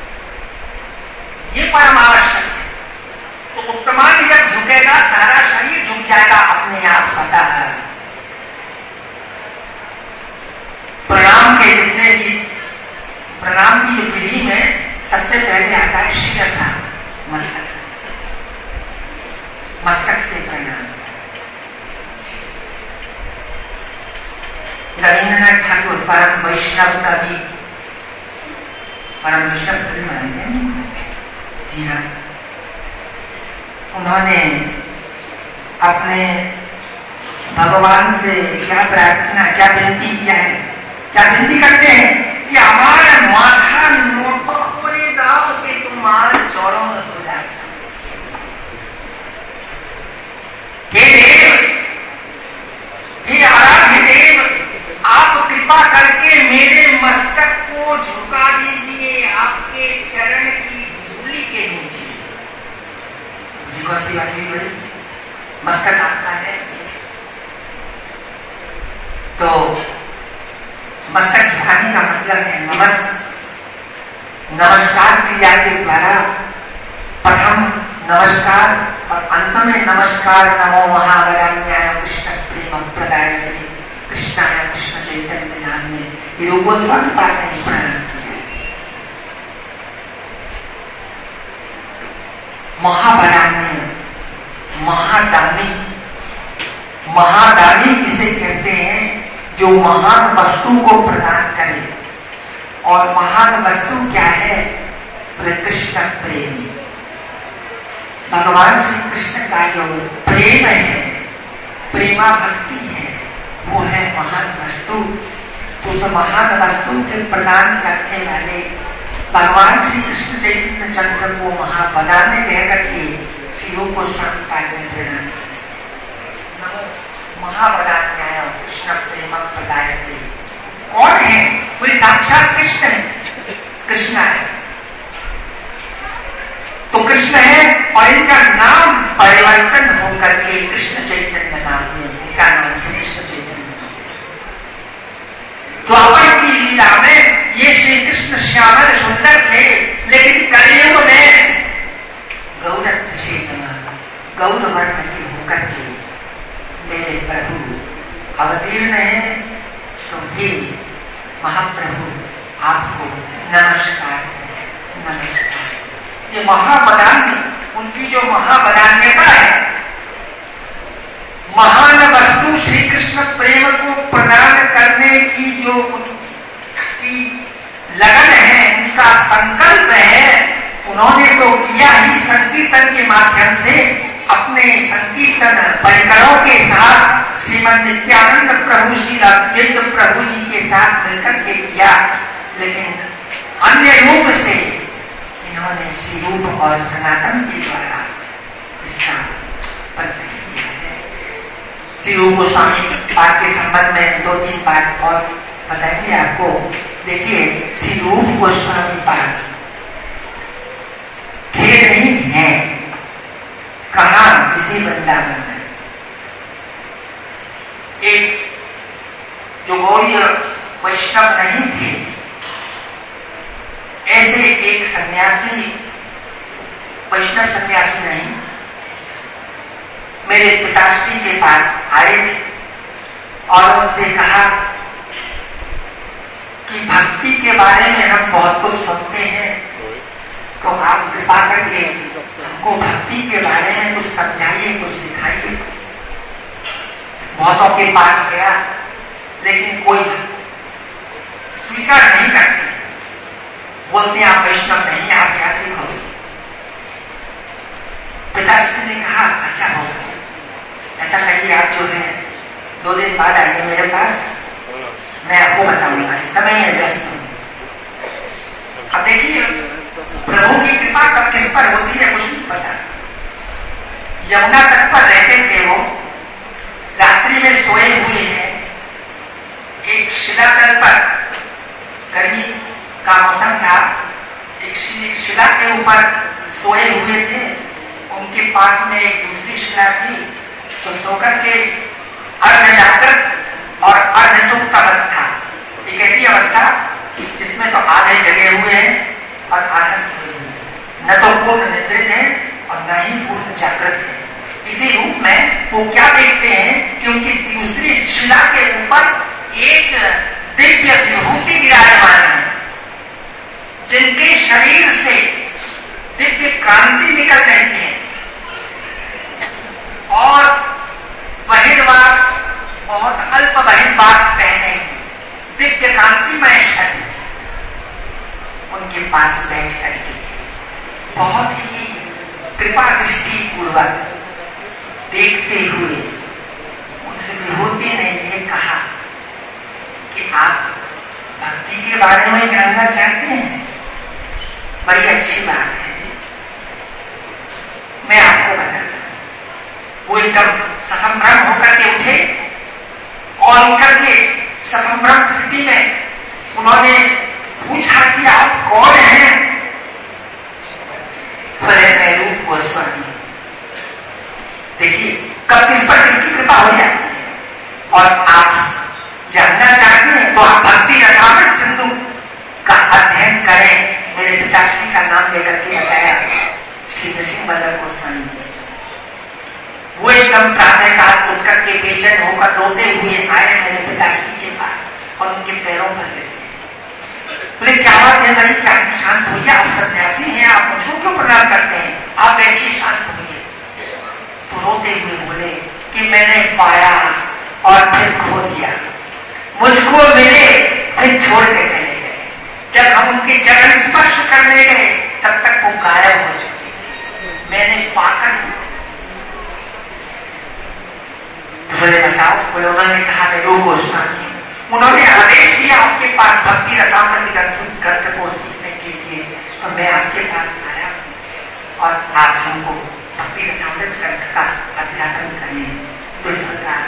ये परम आवश्यक है। तो उत्तमांग जब झुकेगा सारा शरीर झुक जाएगा अपने आप स्वतः। प्रणाम के जितने भी प्रणाम की विधि में सबसे पहले आता है शिरसा, मस्तक से प्रणाम। रविन्द्रनाथ ठाकुर परम वैष्णव कवि, परम वैष्णव कवि मानते हैं जी हाँ। उन्होंने अपने भगवान से क्या प्रार्थना, क्या विनती किया है, क्या विनती करते हैं कि हमारा माथा नोटो पूरे दाव के तुम्हारे चौरों में हो जाए। हे देव, हे आराध्य देव, आप कृपा करके मेरे मस्तक को झुका दीजिए आपके चरण की धूली के नीचे। मुझे कौन सी बात हुई बड़ी? मस्तक आपका है तो मस्तक झुकाने का मतलब है नमस्कार क्रिया के द्वारा प्रथम नमस्कार और अंत में नमस्कार। नमो महावरान्याय कृष्ण प्रेम प्रदायते कृष्णाय कृष्ण चैतन्य नामने, ये गोस्वामी पाठ ने प्रणाम किया। महावरान्य, महादानी किसे कहते हैं? जो महान वस्तु को प्रदान करे। और महान वस्तु क्या है? कृष्ण प्रेम। भगवान श्री कृष्ण का जो प्रेम है, प्रेमा भक्ति है, वो है महान वस्तु। तो उस महान वस्तु के प्रदान करने वाले भगवान श्री कृष्ण चैतन्य चंद्र को महावदान्य कह करके शिव को स्वामी पाद में प्रणाम। महावदान्याय कृष्ण प्रेम प्रदायते। कौन है? कोई साक्षात कृष्ण है, कृष्ण है। तो कृष्ण है और इनका नाम परिवर्तन होकर के कृष्ण चैतन्य नाम है। इनका नाम से कृष्ण चैतन्य नाम। द्वापर की लीला में ये श्री कृष्ण श्यामल सुंदर थे, लेकिन कलयुग में गौरत्व से गौर वर्ण के होकर के मेरे प्रभु अवतीर्ण है। तो भी महाप्रभु आपको नमस्कार, नमस्कार। ये महावदान्य, उनकी जो महावदान्यता है, महान वस्तु श्री कृष्ण प्रेम को प्रदान करने की जो उनकी लगन है, उनका संकल्प है, उन्होंने तो किया ही संकीर्तन के माध्यम से। अपने संकीर्तन परिकरों के साथ श्रीमद नित्यानंद प्रभु श्री अद्वैत प्रभु जी के साथ मिलकर के किया, लेकिन अन्य रूप से इन्होंने श्री रूप और सनातन के द्वारा इसका परिचय किया है। श्री रूप गोस्वामी पाठ के संबंध में 2-3 बात और बताएंगे आपको। देखिए, श्री रूप गोस्वामी पाठ थे नहीं है, कहा इसी वृंदावन में। एक जो गौड़ीय वैष्णव नहीं थे, ऐसे एक सन्यासी, वैष्णव सन्यासी नहीं, मेरे पिताश्री के पास आए थे और उनसे कहा कि भक्ति के बारे में हम बहुत कुछ सुनते हैं, तो आप कृपा करके हमको भक्ति के बारे में कुछ समझाइए, कुछ सिखाइए। बहुतों के पास गया, लेकिन कोई स्वीकार नहीं करते, बोलते आप वैष्णव नहीं, आप क्या सीखोगे? पिताश्री ने कहा अच्छा होगा, ऐसा करिए आप जो है 2 दिन बाद आइए मेरे पास, मैं आपको बताऊंगा। इस समय मैं व्यस्त हूं। अब देखिए, प्रभु की कृपा कब किस पर होती है कुछ नहीं पता। यमुना तट पर रहते थे वो, रात्रि में सोए हुए हैं एक शिलातल पर। गर्मी का मौसम था, एक शिला के ऊपर सोए हुए थे। उनके पास में एक दूसरी शिला थी, तो सोकर के अर्ध जागृत और अर्ध सुप्त अवस्था, एक ऐसी अवस्था जिसमें तो आधे जगे हुए हैं और आधा सोए हुए हैं, न तो पूर्ण निद्रित है और न ही पूर्ण जागृत है। इसी रूप में वो क्या देखते हैं कि उनकी दूसरी शिला के ऊपर एक दिव्य विभूति विराजमान है, जिनके शरीर से दिव्य क्रांति निकल रही है और बहिर्वास, बहुत अल्प बहिर्वास पहने हैं, दिव्य कांतिमय शरीर उनके पास बैठ करके बहुत ही कृपा दृष्टि पूर्वक देखते हुए उनसे विभूति ने यह कहा कि आप भक्ति के बारे में जानना चाहते हैं, बड़ी अच्छी बात है, मैं आपको बताता हूं। वो एकदम ससंभ्रम होकर के उठे और उठकर के ससंभ्रम स्थिति में उन्होंने पूछा कि आप कौन हैं? बोले मैं रूप गोस्वामी। देखिए कब किस पर किसकी कृपा हो जाती है। और आप जानना चाहते हैं तो आप भक्ति रसामृत सिंधु का अध्ययन करें। मेरे पिताश्री का नाम लेकर के बताया श्री नृसिंह वल्लभ गोस्वामी। वो एकदम प्रातःकाल उठ करके बेचैन होकर रोते हुए आए मेरे पिताश्री के पास और उनके पैरों पर गिरे। बोले क्या बात है भाई, क्या शांत होइए, आप सन्यासी हैं, आप मुझको क्यों प्रणाम करते हैं, आप बैठिए शांत होइए। तो रोते हुए बोले कि मैंने पाया और फिर खो दिया, मुझको मिले फिर छोड़ के चले गए। जब हम उनके चरण स्पर्श करने गए तब तक वो गायब हो चुके, मैंने पाकर। तो बोले बताओ। बोले उन्होंने कहा मैं रूप गोस्वामी। उन्होंने आदेश दिया आपके पास भक्ति रसामृत ग्रंथ को सीखने के लिए, तो मैं आपके पास आया और आप हमको भक्ति रसामृत ग्रंथ का अध्यात्म करें। तो इस प्रकार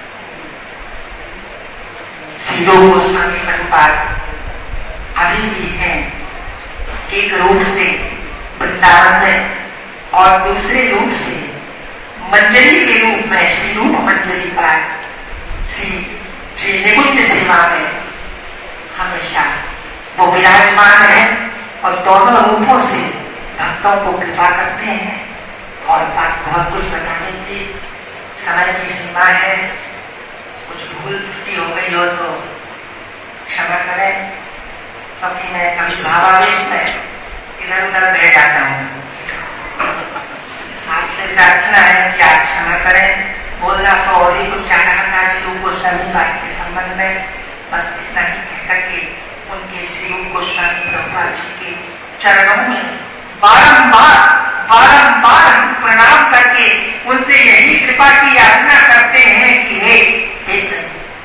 श्री रूप गोस्वामी प्रभुपाद अभी भी हैं, एक रूप से वृंदावन में और दूसरे रूप से मंजरी के रूप में श्री रूप मंजरी पाद श्री निकुंज सेवा में हमेशा वो विराजमान है और दोनों रूपों से भक्तों को कृपा करते हैं। और बात बहुत कुछ बताने की समय की सीमा है, कुछ भूल त्रुटि हो गई हो तो क्षमा करें, क्योंकि मैं कभी भावावेश में इधर उधर बह जाता हूँ। आपसे प्रार्थना है कि आप क्षमा करें। बोलना तो और भी कुछ चाह रहा था श्री रूप गोस्वामी बात के संबंध में, बस इतना ही कहकर के उनके श्री रूप गोस्वामी प्रभुपाद जी के चरणों में बारंबार हम प्रणाम करके उनसे यही कृपा की याचना करते हैं कि हे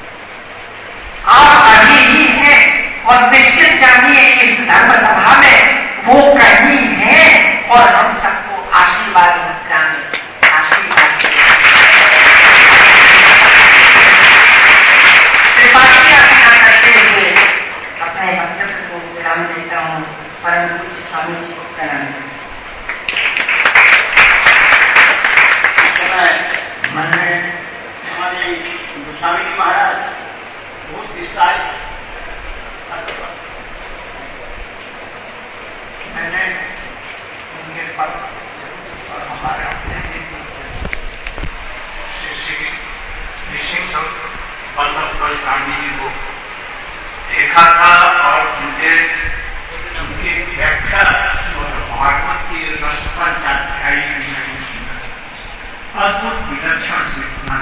आप अभी ही हैं और निश्चित जानिए इस धर्म सभा में वो कहीं हैं और हम सबको आशीर्वाद मुद्रा में आशीर्वाद करते हुए अपने वक्तव्य को विराम देता हूँ। परम पूज्य स्वामी जी को प्रणाम। हमारे गोस्वामी जी महाराज बहुत विस्तार मैंने उनके पद और हमारे अपने श्री नृसिंह वल्लभ गोस्वामी जी को देखा था और उनकी व्याख्या भागवत की रसपंच अध्यायी में अद्भुत विलक्षण से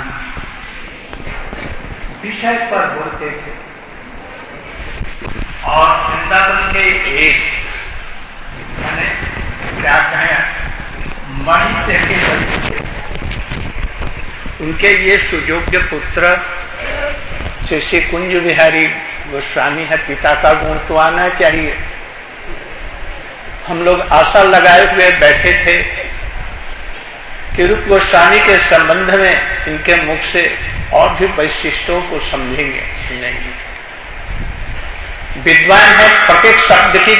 विषय पर बोलते थे और वृंदावन के एक मैंने क्या कहें मणि से के बच्चे उनके ये सुयोग्य पुत्र श्री कुंज बिहारी गोस्वामी है, पिता का गुण तो आना चाहिए। हम लोग आशा लगाए हुए बैठे थे कि रूप गोस्वामी के संबंध में इनके मुख से और भी वैशिष्टों को समझेंगे, सुनेंगे। विद्वान है, प्रत्येक शब्द की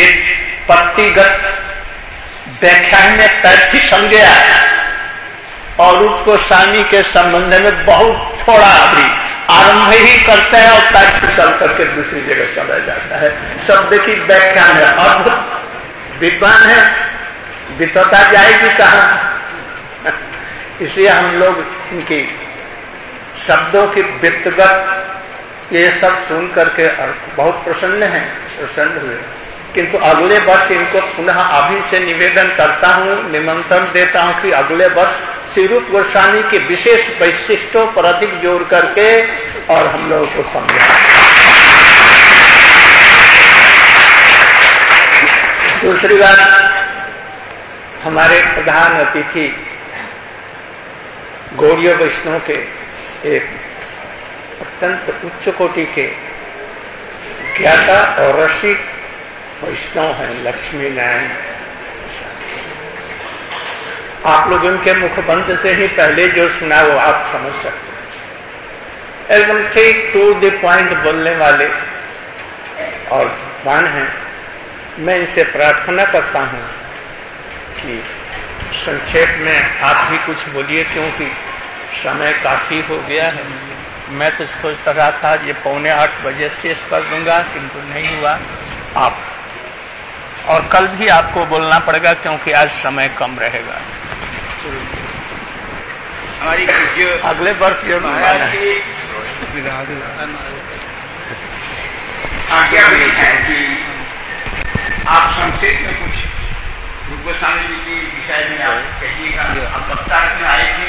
व्युत्पत्तिगत व्याख्यान में तथ्य समझ गया और रूप गोस्वामी के संबंध में बहुत थोड़ा अभी आरंभ ही करते हैं और पैर से चल करके दूसरी जगह चला जाता है। शब्द की व्याख्यान है, अद्भुत विद्वान है, विद्वता जाएगी कहाँ। इसलिए हम लोग इनकी शब्दों की व्यक्तिगत ये सब सुन करके बहुत प्रसन्न हुए। किंतु अगले वर्ष इनको पुनः अभी से निवेदन करता हूं, निमंत्रण देता हूं कि अगले वर्ष श्री रूप गोस्वामी के विशेष वैशिष्टों पर अधिक जोर करके और हम लोगों को समझाएं। दूसरी बात, हमारे प्रधान अतिथि गौड़ीय वैष्णव के एक अत्यंत उच्च कोटि के ज्ञाता और रसिक वैष्णव हैं, लक्ष्मी नारायण। आप लोग उनके मुखबंध से ही पहले जो सुना वो आप समझ सकते हैं। एकदम ठीक टू द पॉइंट बोलने वाले और विद्वान हैं। मैं इनसे प्रार्थना करता हूं कि संक्षेप में आप भी कुछ बोलिए, क्योंकि समय काफी हो गया है। मैं तो सोच रहा था ये 7:45 बजे शेष कर दूंगा, किंतु नहीं हुआ। आप और कल भी आपको बोलना पड़ेगा, क्योंकि आज समय कम रहेगा। हमारी पूज्य अगले वर्ष जो आज्ञा भी है कि आप संक्षेप में कुछ रूप गोस्वामी जी की विषय में आप कहिएगा। आप वक्ता में आए थे,